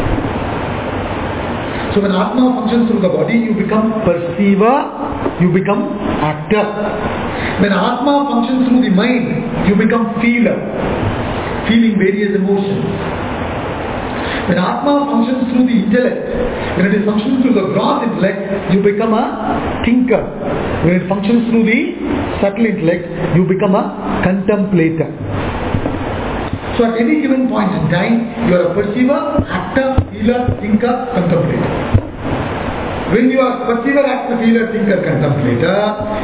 So when Atma functions through the body, you become perceiver, you become actor. When Atma functions through the mind, you become feeler, feeling various emotions. When Atma functions through the intellect, when it is functioning through the gross intellect, you become a thinker. When it functions through the subtle intellect, you become a contemplator. So at any given point in time, you are a perceiver, actor, feeler, thinker, contemplator. When you are perceiver, actor, feeler, thinker, contemplator,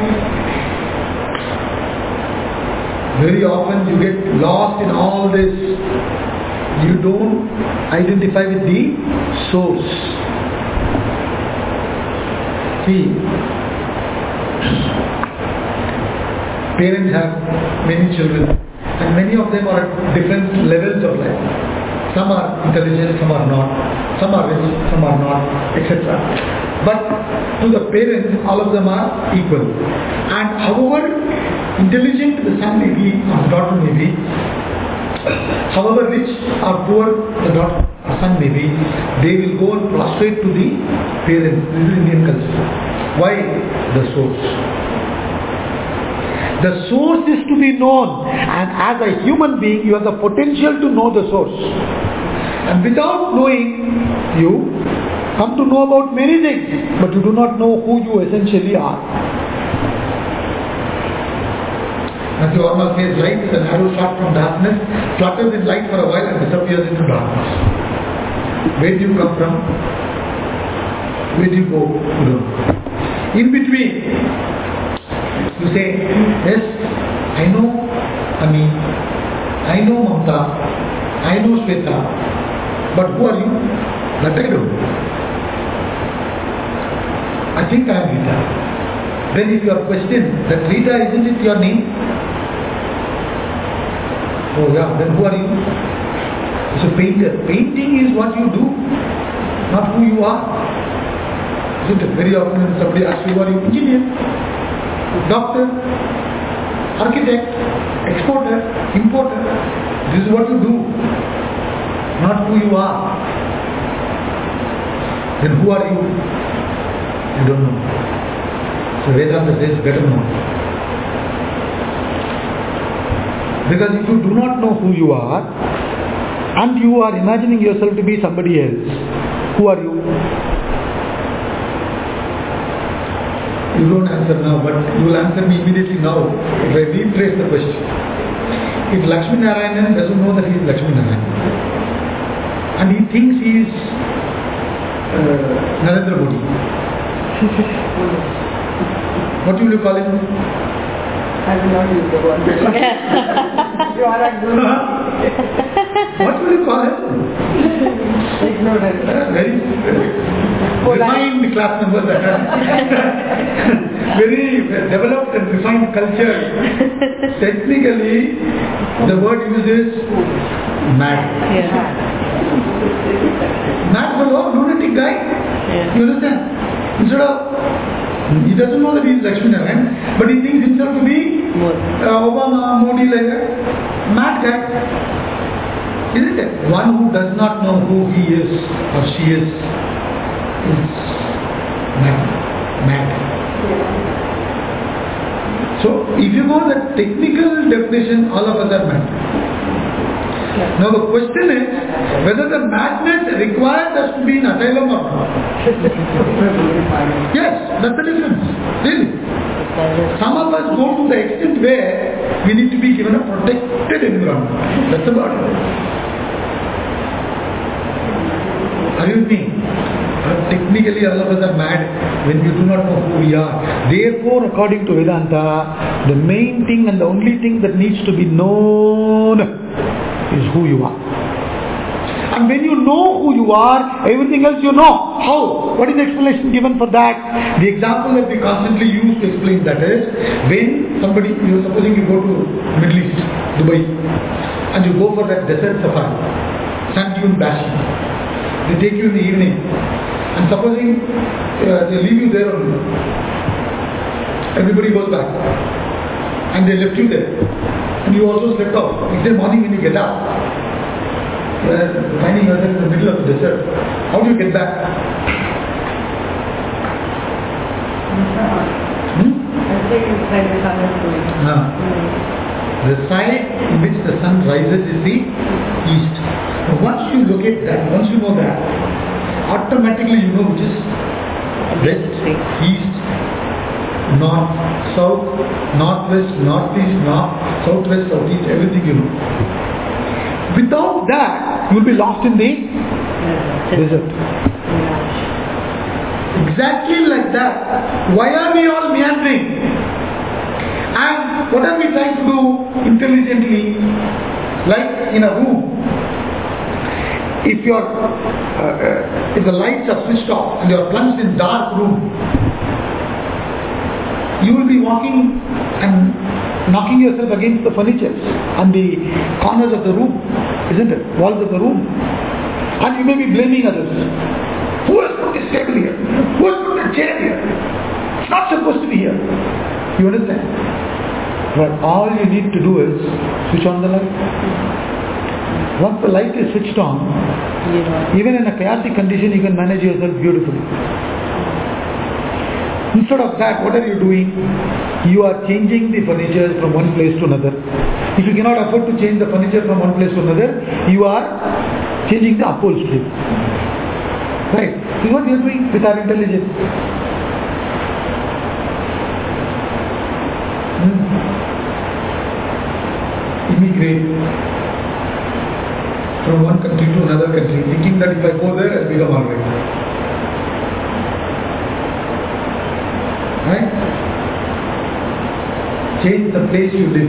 very often you get lost in all this. You don't identify with the source. See, parents have many children and many of them are at different levels of life. Some are intelligent, some are not. Some are rich, some are not, etc. But to the parents, all of them are equal. And however intelligent the son may be or the daughter may be, however rich or poor the daughter or son may be, they will go and prostrate to the parents. This is Indian culture. Why? The source. The source is to be known, and as a human being you have the potential to know the source. And without knowing, you come to know about many things, but you do not know who you essentially are. Matthew Arnold says, light is an arrow shot from darkness, flutters in light for a while and disappears into darkness. Where do you come from? Where do you go? You don't know. In between, you say, yes, I know Ami, I know Mamta, I know Shweta, but who are you? That I don't know. I think I am Rita. Then if you are questioned that Rita, isn't it your name? Oh yeah, then who are you? It's a painter. Painting is what you do, not who you are. Isn't it? Very often when somebody asks you, who are you? Engineer, doctor, architect, exporter, importer. This is what you do, not who you are. Then who are you? You don't know. So Vedanta says, better know. Because if you do not know who you are, and you are imagining yourself to be somebody else, who are you? You don't answer now, but you will answer me immediately now if I rephrase the question. If Lakshmi Narayanan doesn't know that he is Lakshmi Narayanan, and he thinks he is Narendra Modi, what will you call him?
I will not use the word. You are a guru.
What will you call him?
Ignorant.
Very refined class members that are very developed and refined culture. Technically, the word used is mad.
Yeah.
Mad fellow, lunatic guy.
Yeah.
You understand? Instead of, he doesn't know that he is Lakshmi Narayan, but he thinks himself to be Obama, Modi, like a mad guy. Isn't it? One who does not know who he is or she is mad. So, if you go the technical definition, all of us are mad. Now the question is whether the madness requires us to be in asylum or not. Yes, that's the difference. Really. Some of us go to the extent where we need to be given a protected environment. That's about it. Are you with me? Technically all of us are mad when we do not know who we are. Therefore, according to Vedanta, the main thing and the only thing that needs to be known is who you are. And when you know who you are, everything else you know. How? What is the explanation given for that? The example that we constantly use to explain that is, when somebody, supposing you go to Middle East, Dubai, and you go for that desert safari, sand dune bashing. They take you in the evening, and supposing they leave you there only. Everybody goes back, and they left you there. And you also slept off. Next day morning when you get up, you are finding yourself in the middle of the desert. How do you get back?
I think it's like the sun is going.
The side in which the sun rises is the east. Now once you locate that, once you know that, automatically you know which is west, east, north, south, northwest, northeast, north, southwest, southeast, everything you know. Without that, you will be lost in the desert. Exactly like that. Why are we all meandering? And what are we trying to do intelligently? Like in a room. If the lights are switched off and you are plunged in dark room, you will be walking and knocking yourself against the furniture and the corners of the room. isn't it? Walls of the room. And you may be blaming others. Who has put this table here? Who has put that chair here? It's not supposed to be here. You understand? But all you need to do is switch on the light. Once the light is switched on, even in a chaotic condition, you can manage yourself beautifully. Instead of that, what are you doing? You are changing the furniture from one place to another. If you cannot afford to change the furniture from one place to another, you are changing the upholstery. Right? This is what we are doing with our intelligence. Immigrate from one country to another country, thinking that if I go there, I'll become alright. Right? Change the place you live.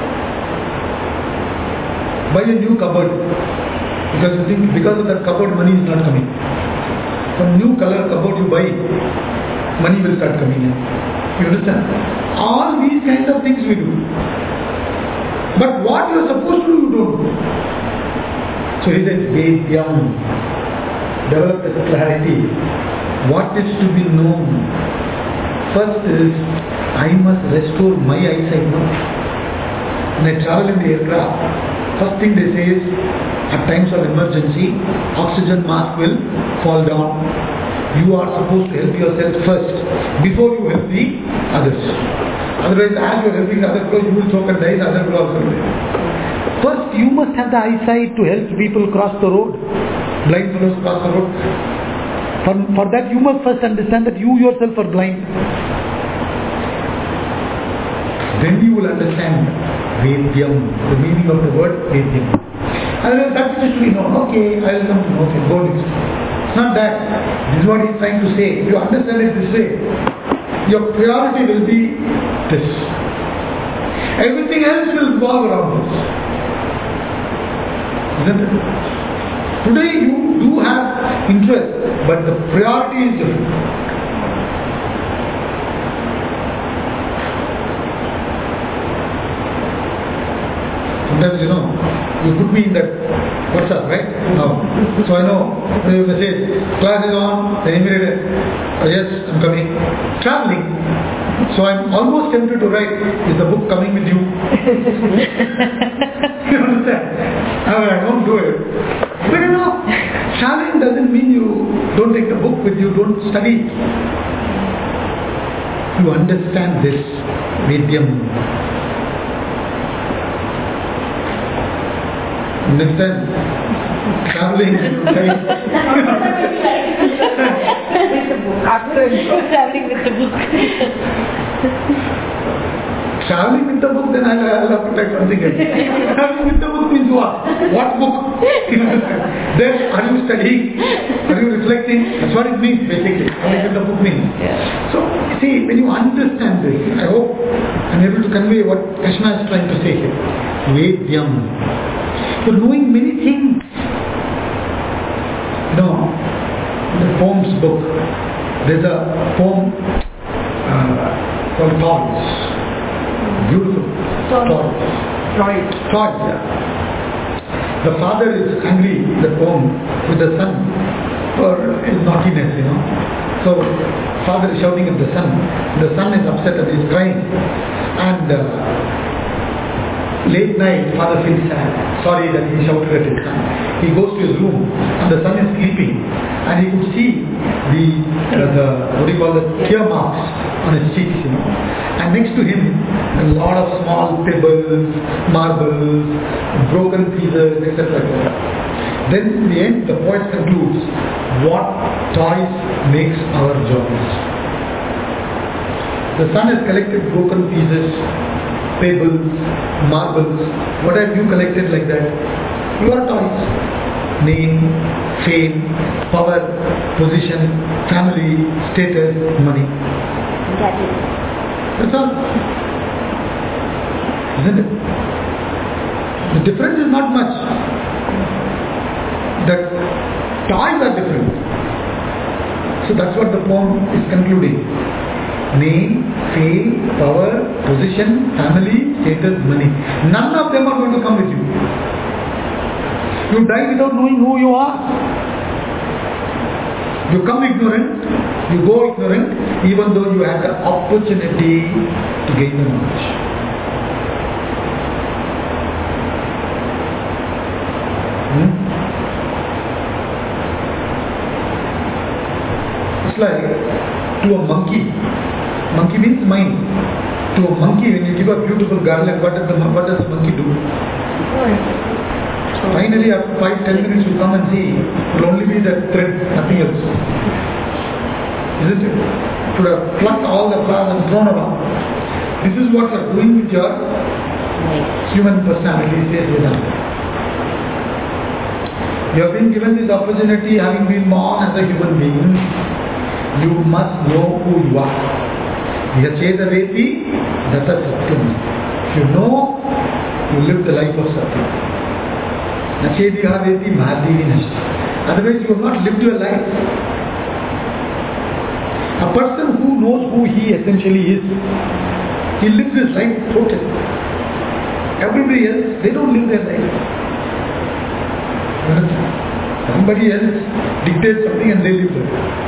Buy a new cupboard. Because you think because of that cupboard money is not coming. Some new color cupboard you buy, money will start coming in. You understand? All these kinds of things we do. But what you are supposed to do, you don't do. So he says, Vedyam. Develop the clarity. What is to be known? First is, I must restore my eyesight now. When I travel in the aircraft, first thing they say is, at times of emergency, oxygen mask will fall down. You are supposed to help yourself first, before you help the others. Otherwise, as you are helping the other, you will choke and die, the other will also die. First, you must have the eyesight to help people cross the road. Blind fellows cross the road. For that, you must first understand that you yourself are blind. Then you will understand Vedyam, the meaning of the word Vedyam. And that is to be known. Okay, I will come to know. Okay, go next. It's not that. This is what he is trying to say. If you understand it this way, your priority will be this. Everything else will revolve around this. Isn't it? Today you do have interest, but the priority is different. Sometimes, you put me in that WhatsApp, right? No. So I know, you message, class is on, then immediately, yes, I'm coming. Traveling. So I'm almost tempted to write, is the book coming with you? You understand? I won't do it. But traveling doesn't mean you don't take the book with you, don't study. You understand this medium. Next time, traveling,
Traveling with the book.
Traveling with the book, then I'll have to type something else. Traveling with the book means what? What book? Then are you studying? Are you reflecting? That's what it means basically. Traveling with the book means. Yeah. So, see, when you understand this, I hope I'm able to convey what Krishna is trying to say here. Vedyam. So knowing many things. The poems book, there's a poem called Toys. Beautiful. Toys. Toys, yeah. The father is angry, the poem, with the son for his naughtiness, So, father is shouting at the son. The son is upset and he's crying. And late night, father feels sad, sorry that he shouted at his son. He goes to his room and the son is sleeping and he could see the tear marks on his cheeks, And next to him, a lot of small pebbles, marbles, broken pieces, etc. Then in the end, the poet concludes, what toys makes our joys? The son has collected broken pieces, pebbles, marbles, what have you collected like that? Your toys. Name, fame, power, position, family, status, money. That's all. Isn't it? The difference is not much. The toys are different. So that's what the poem is concluding. Name, fame, power, position, family, status, money. None of them are going to come with you. You die without knowing who you are. You come ignorant, you go ignorant, even though you had the opportunity to gain the knowledge. It's like to a monkey. Monkey means mind. To a monkey, when you give a beautiful garland, what does the monkey do? Finally, after 5-10 minutes, you come and see, it will only be the thread, nothing else. Isn't it? To have plucked all the flowers and thrown around. This is what you are doing with your human personality, says Vedanta. You have been given this opportunity, having been born as a human being, you must know who you are. Yachedaveti, Data Satyam. If you know, you live the life of Satyam. Nachediveti Mahadivinash. Otherwise, you have not lived your life. A person who knows who he essentially is, he lives his life totally. Everybody else, they don't live their life. Somebody else dictates something and they live it.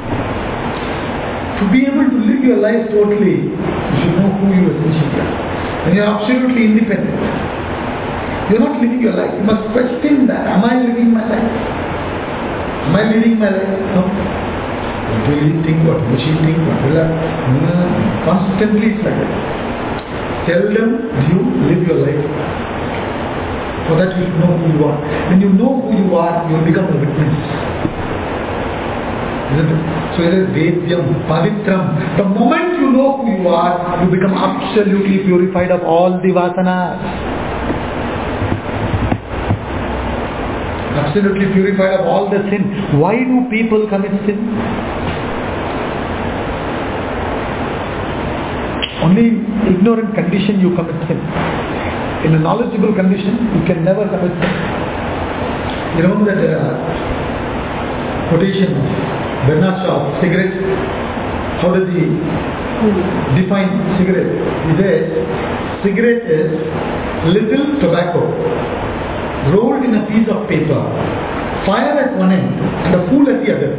To be able to live your life totally, you should know who you essentially are. And you are absolutely independent. You are not living your life. You must question that. Am I living my life? Am I living my life? No. What will he think? What will she think? What will I? No. Constantly it's like that. Seldom do you live your life. So that you know who you are. When you know who you are, you will become a witness. Isn't it? So it is Vedyam, Pavitram. The moment you know who you are, you become absolutely purified of all the vasanas. Absolutely purified of all the sin. Why do people commit sin? Only in ignorant condition you commit sin. In a knowledgeable condition, you can never commit sin. You remember that quotation of Bernard Shaw, cigarette. How does he define cigarette? He says, cigarette is little tobacco rolled in a piece of paper, fire at one end and a fool at the other.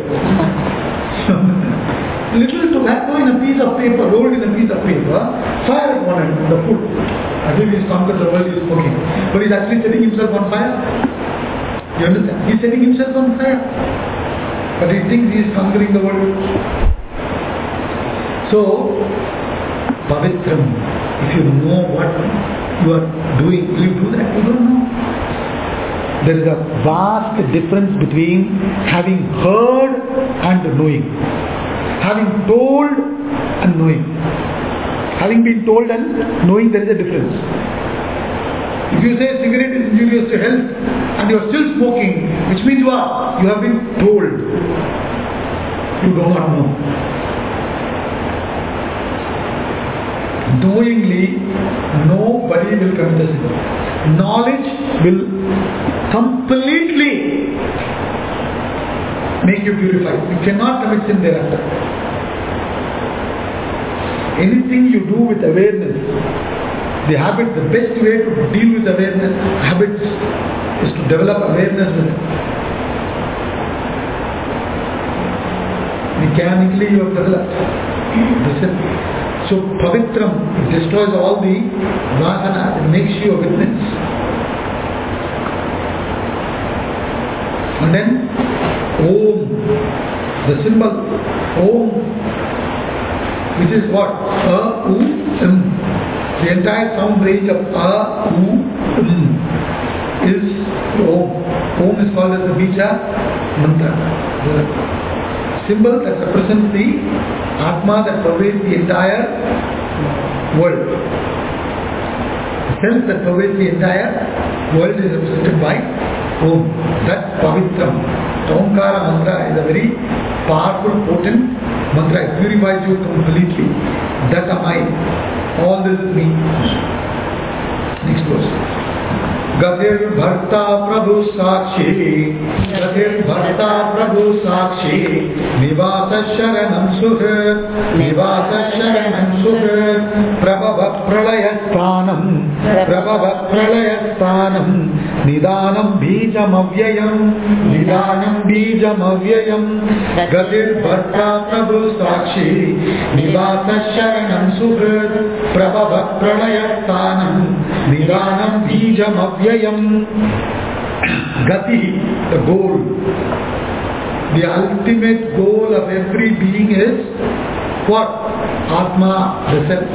Little tobacco in a piece of paper, rolled in a piece of paper, fire at one end and a fool. I think he's conquered the world, he's smoking. But he's actually setting himself on fire. You understand? He's setting himself on fire. But he thinks he is conquering the world. So, Pavitram, if you know what you are doing, will you do that? You don't know. There is a vast difference between having heard and knowing. Having told and knowing. Having been told and knowing, there is a difference. If you say cigarette is injurious to health and you are still smoking, which means what? You have been told. You do not know. Knowingly, nobody will commit a sin. Knowledge will completely make you purified. You cannot commit sin thereafter. Anything you do with awareness, the habit, the best way to deal with awareness, habits, is to develop awareness with it. Mechanically you have developed. So Pavitram, it destroys all the vasana, it makes you a witness. And then Om, the symbol Om, which is what? A, U, M. The entire sound range of A, U, M is Om. Om is called as the Bija Mantra. The symbol that represents the Atma that pervades the entire world. The self that pervades the entire world is represented by Om. That's Pavitram. The Omkara mantra is a very powerful, potent mantra. It purifies you completely. That am I. All this is me. Next verse. Gatir Bharta Prabhu Sakshi, Gatir Bharta Prabhu Sakshi, Nivasa Sharanam Suhrit, Nivasa Sharanam Suhrit, Prabhava Pralaya Sthanam, Prabhava Pralaya Sthanam, Nidanam Bijam Avyayam, Nidanam Bijam Avyayam, Gatir Bharta Prabhu Sakshi, Nivasa Sharanam Suhrit, Prabhava Pralaya Sthanam, Nidanam Bijam Avyayam. Gati, the goal. The ultimate goal of every being is what? Atma, the self.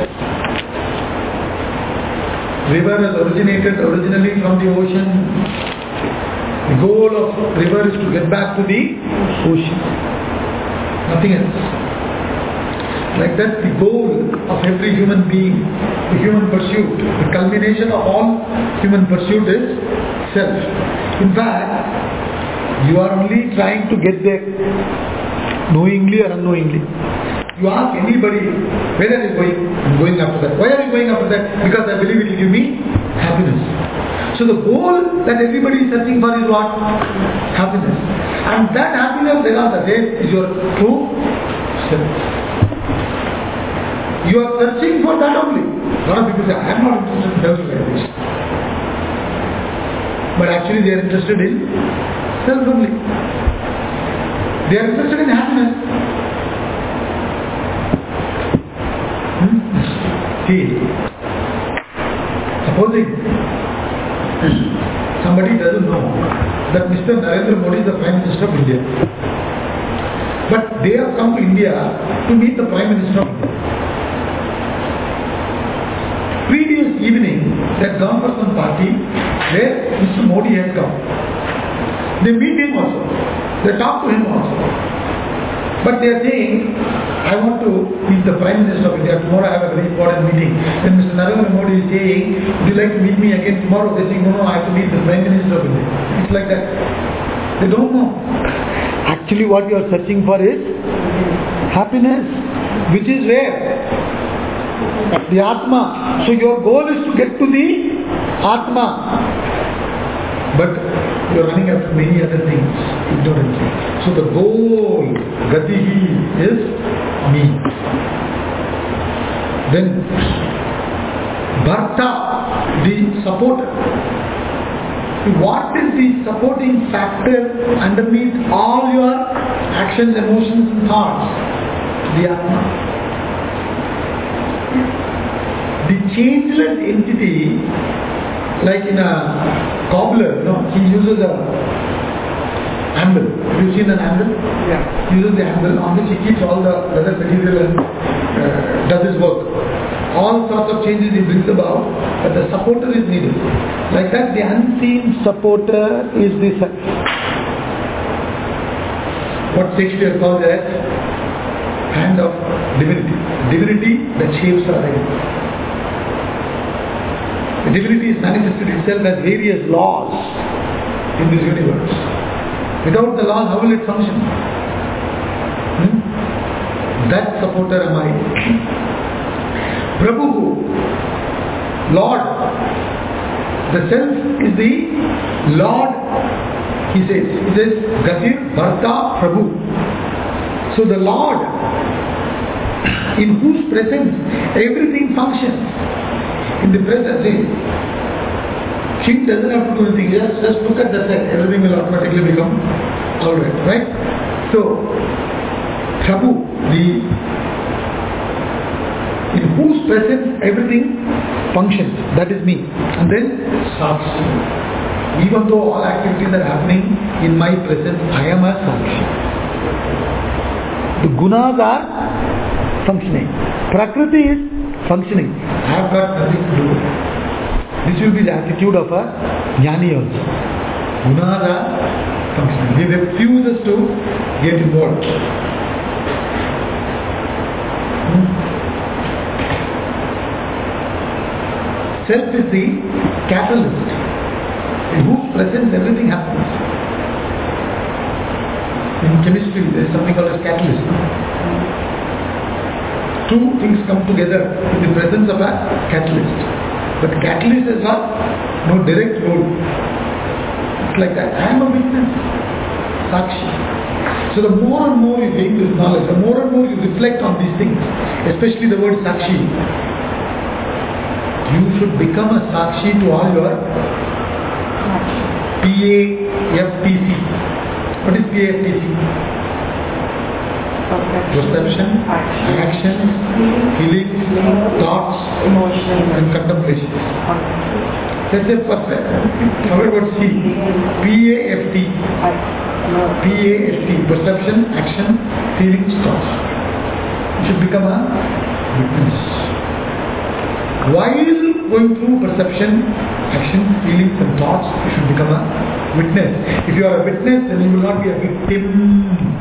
River has originated originally from the ocean. The goal of river is to get back to the ocean. Nothing else. Like that, the goal of every human being, the human pursuit, the culmination of all human pursuit is self. In fact, you are only trying to get there, knowingly or unknowingly. You ask anybody, where are you going? I'm going after that. Why are you going after that? Because I believe it will give me happiness. So the goal that everybody is searching for is what? Happiness. And that happiness, there are the day, is your true self. You are searching for that only. A lot of people say, I am not interested in self like this. But actually they are interested in self only. They are interested in happiness. See, supposing somebody doesn't know that Mr. Narendra Modi is the Prime Minister of India. But they have come to India to meet the Prime Minister of India. Previous evening, they had gone for some party where Mr. Modi had come. They meet him also. They talk to him also. But they are saying, I want to meet the Prime Minister of India. Tomorrow I have a very important meeting. Then Mr. Narendra Modi is saying, would you like to meet me again tomorrow? They are saying, no, I have to meet the Prime Minister of India. It's like that. They don't know. Actually what you are searching for is happiness. Which is where? The Atma. So your goal is to get to the Atma. But you are running after many other things ignorantly. So the goal, Gatihi, is me. Then Bharta, the supporter. What is the supporting factor underneath all your actions, emotions and thoughts? The Atma. The changeless entity, like in a cobbler, he uses a anvil. Have you seen an anvil? Yeah. He uses the anvil on which he keeps all the leather material and does his work. All sorts of changes he brings about, but the supporter is needed. Like that, the unseen supporter is the self. What Shakespeare calls as hand of divinity. Divinity that shapes our identity. The divinity is manifested itself as various laws in this universe. Without the laws, how will it function? That supporter am I. Prabhu, Lord. The self is the Lord, he says. He says, Gatir Bharta Prabhu. So the Lord, in whose presence everything functions. In the presence, king doesn't have to do anything. Just look at the set. Everything will automatically become alright, right? So, Prabhu, in whose presence everything functions, that is me. And then Sakshi. Even though all activities are happening in my presence, I am a Sakshi. The gunas are functioning. Prakriti is functioning. I have got nothing to do with it. This will be the attitude of a jnani also. Gunas are functioning. He refuses to get involved. Self is the catalyst in whose presence everything happens. In chemistry there is something called as catalyst. Two things come together in the presence of a catalyst. But catalyst has got no direct role. It's like that. I am a witness. Sakshi. So the more and more you gain this knowledge, the more and more you reflect on these things, especially the word Sakshi. You should become a Sakshi to all your PAFTC. What is PAFTC? Perception, action, feelings, thoughts, and contemplation. That's it, perfect. Forget about C. PAFT. PAFT. Perception, action, feelings, thoughts. You should become a witness. While going through perception, action, feelings and thoughts, you should become a witness. If you are a witness, then you will not be a victim.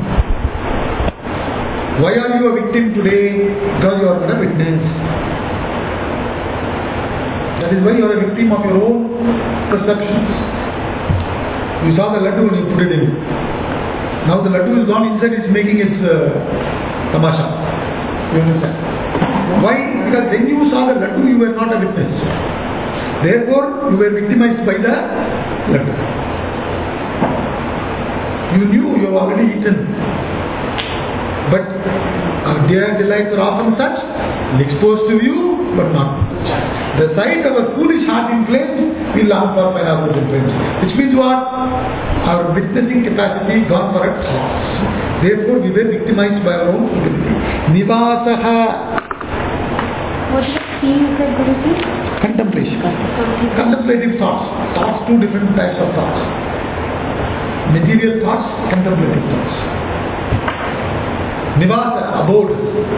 Why are you a victim today? Because you are not a witness. That is why you are a victim of your own perceptions. You saw the laddu and you put it in. Now the laddu is gone inside, it's making its tamasha. You understand? Why? Because when you saw the laddu, you were not a witness. Therefore, you were victimized by the laddu. You knew you have already eaten. But our dear delights are often such, exposed to view, but not touch. The sight of a foolish heart in flames will laugh for pineapple in flames. Which means what? Our witnessing capacity gone for a toss. Therefore, we were victimized by our own stupidity. Nivasaha.
What is the key you said, Guruji?
Contemplation. Contemplative thoughts. Thoughts, two different types of thoughts. Material thoughts, contemplative thoughts. Nivasa, abode.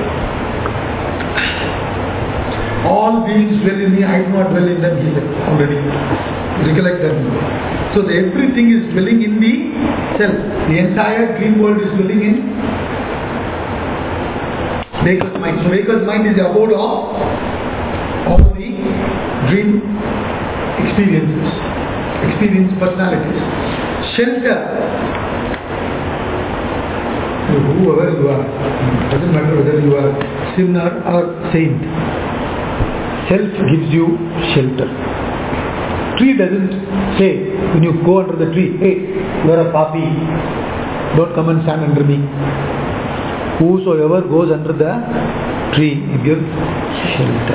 All beings dwell in me, I do not dwell in them, he said already. Recollect that. So everything is dwelling in the self. The entire dream world is dwelling in Baker's mind. So Baker's mind is the abode of all the dream experience personalities. Shelter. Whoever you are, doesn't matter whether you are sinner or saint. Self gives you shelter. Tree doesn't say when you go under the tree, hey, you are a papi, don't come and stand under me. Whosoever goes under the tree, it gives shelter.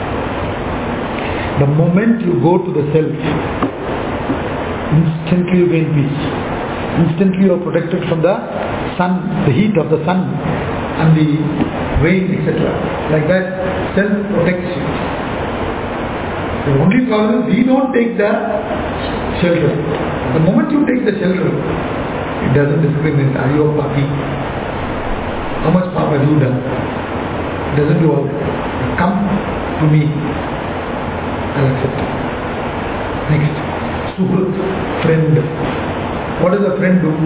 The moment you go to the self, instantly you gain peace. Instantly you are protected from the sun, the heat of the sun and the rain, etc. Like that, self protects you. The only problem is we don't take the shelter. The moment you take the shelter, it doesn't discriminate. Are you a papi? How much papa have you done? It doesn't do all that. Come to me, I'll accept it. Next, suhrat, friend. What does a friend do?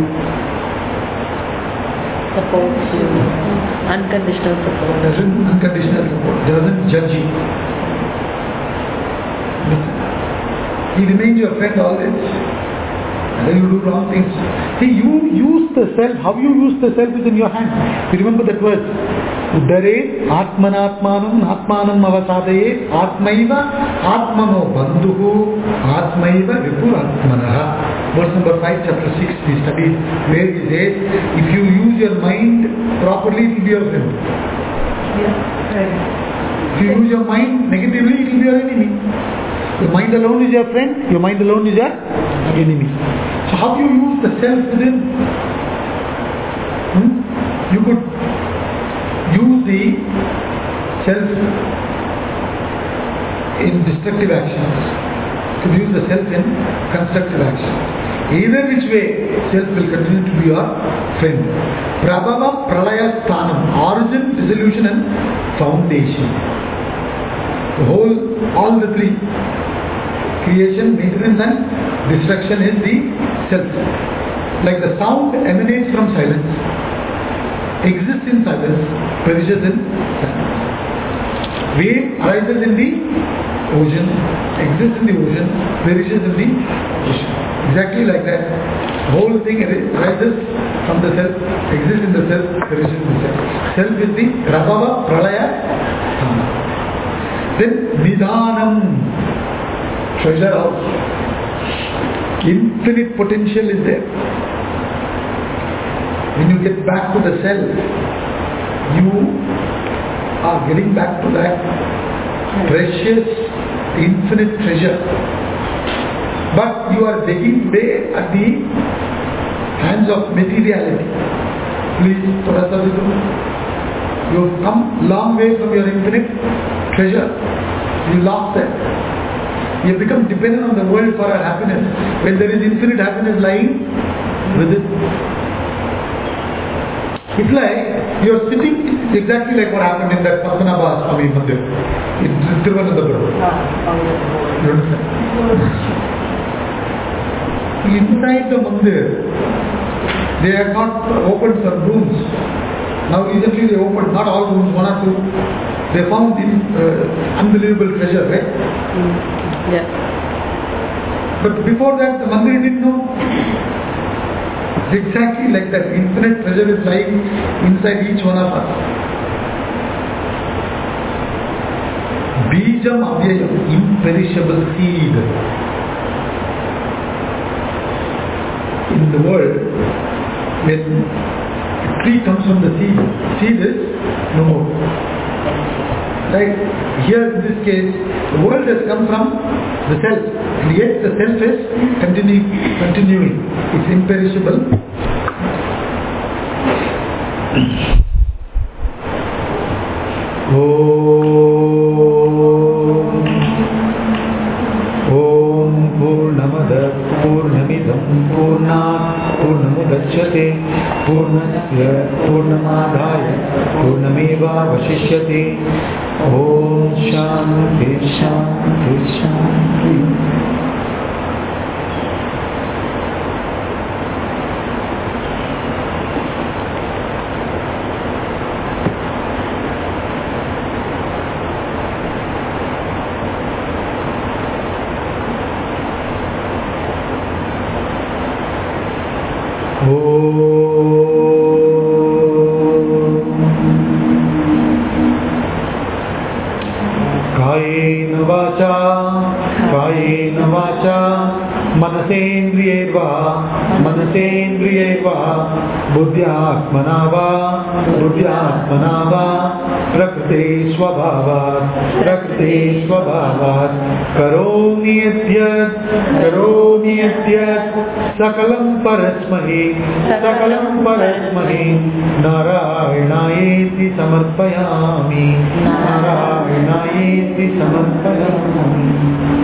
Support you. Unconditional support.
Unconditional support. Doesn't judge you. He remains your friend always. And then you do wrong things. See, you use the self. How you use the self is in your hand. You remember that verse. Uddare atmanatmanam atmanam avasadaye atmaiva atmano bandhuhu atmaiva vipur atmanaha. Verse number 5, chapter 6, we studied where he says, if you use your mind properly, it will be your friend. If you use your mind negatively, it will be your enemy. Your mind alone is your friend, your mind alone is your enemy. So how do you use the self within? You could use the self in destructive actions. You could use the self in constructive actions. Either which way, self will continue to be your friend. Prabhava Pralaya Sthanam, origin, dissolution and foundation. All the three, creation, maintenance and destruction is the self. Like the sound emanates from silence, exists in silence, perishes in silence. Wave arises in the ocean, exists in the ocean, perishes in the ocean. Exactly like that. Whole thing arises from the self, exists in the self, perishes in the self. Self is the Prabhava Pralaya Sthanam. Then Nidhanam, treasure house. Infinite potential is there. When you get back to the self, you are getting back to that precious, infinite treasure. But you are begging way at the hands of materiality. Please, thoda sa bhi. You have come long way from your infinite treasure. You lost that. You have become dependent on the world for our happiness, when there is infinite happiness lying within. It's like you are sitting, exactly like what happened in that Padmanabha Swami Mandir in Thiruvananthapuram. You understand? Inside the Mandir, they had not opened some rooms. Now recently they opened, not all rooms, one or two. They found unbelievable treasure, right?
Yes.
But before that, the Mandir didn't know. Exactly like that, infinite treasure is lying inside each one of us. Bijam avyayam, imperishable seed. In the world, when a tree comes from the seed is no more. Right? Here in this case, the world has come from the self, and yet the self is continuing. It's imperishable. Om Purnamada Purnamidam Purnat Purnamudachyate Purnasya Purnamadhaya Purnameva Vashishyate. Om Shanti Shanti Shanti. Kayena vacha manasendriyeva buddhyatmana va prakriti swabhavat karoni yadyat sakalam parasmahi narayanayeeti samarpayami.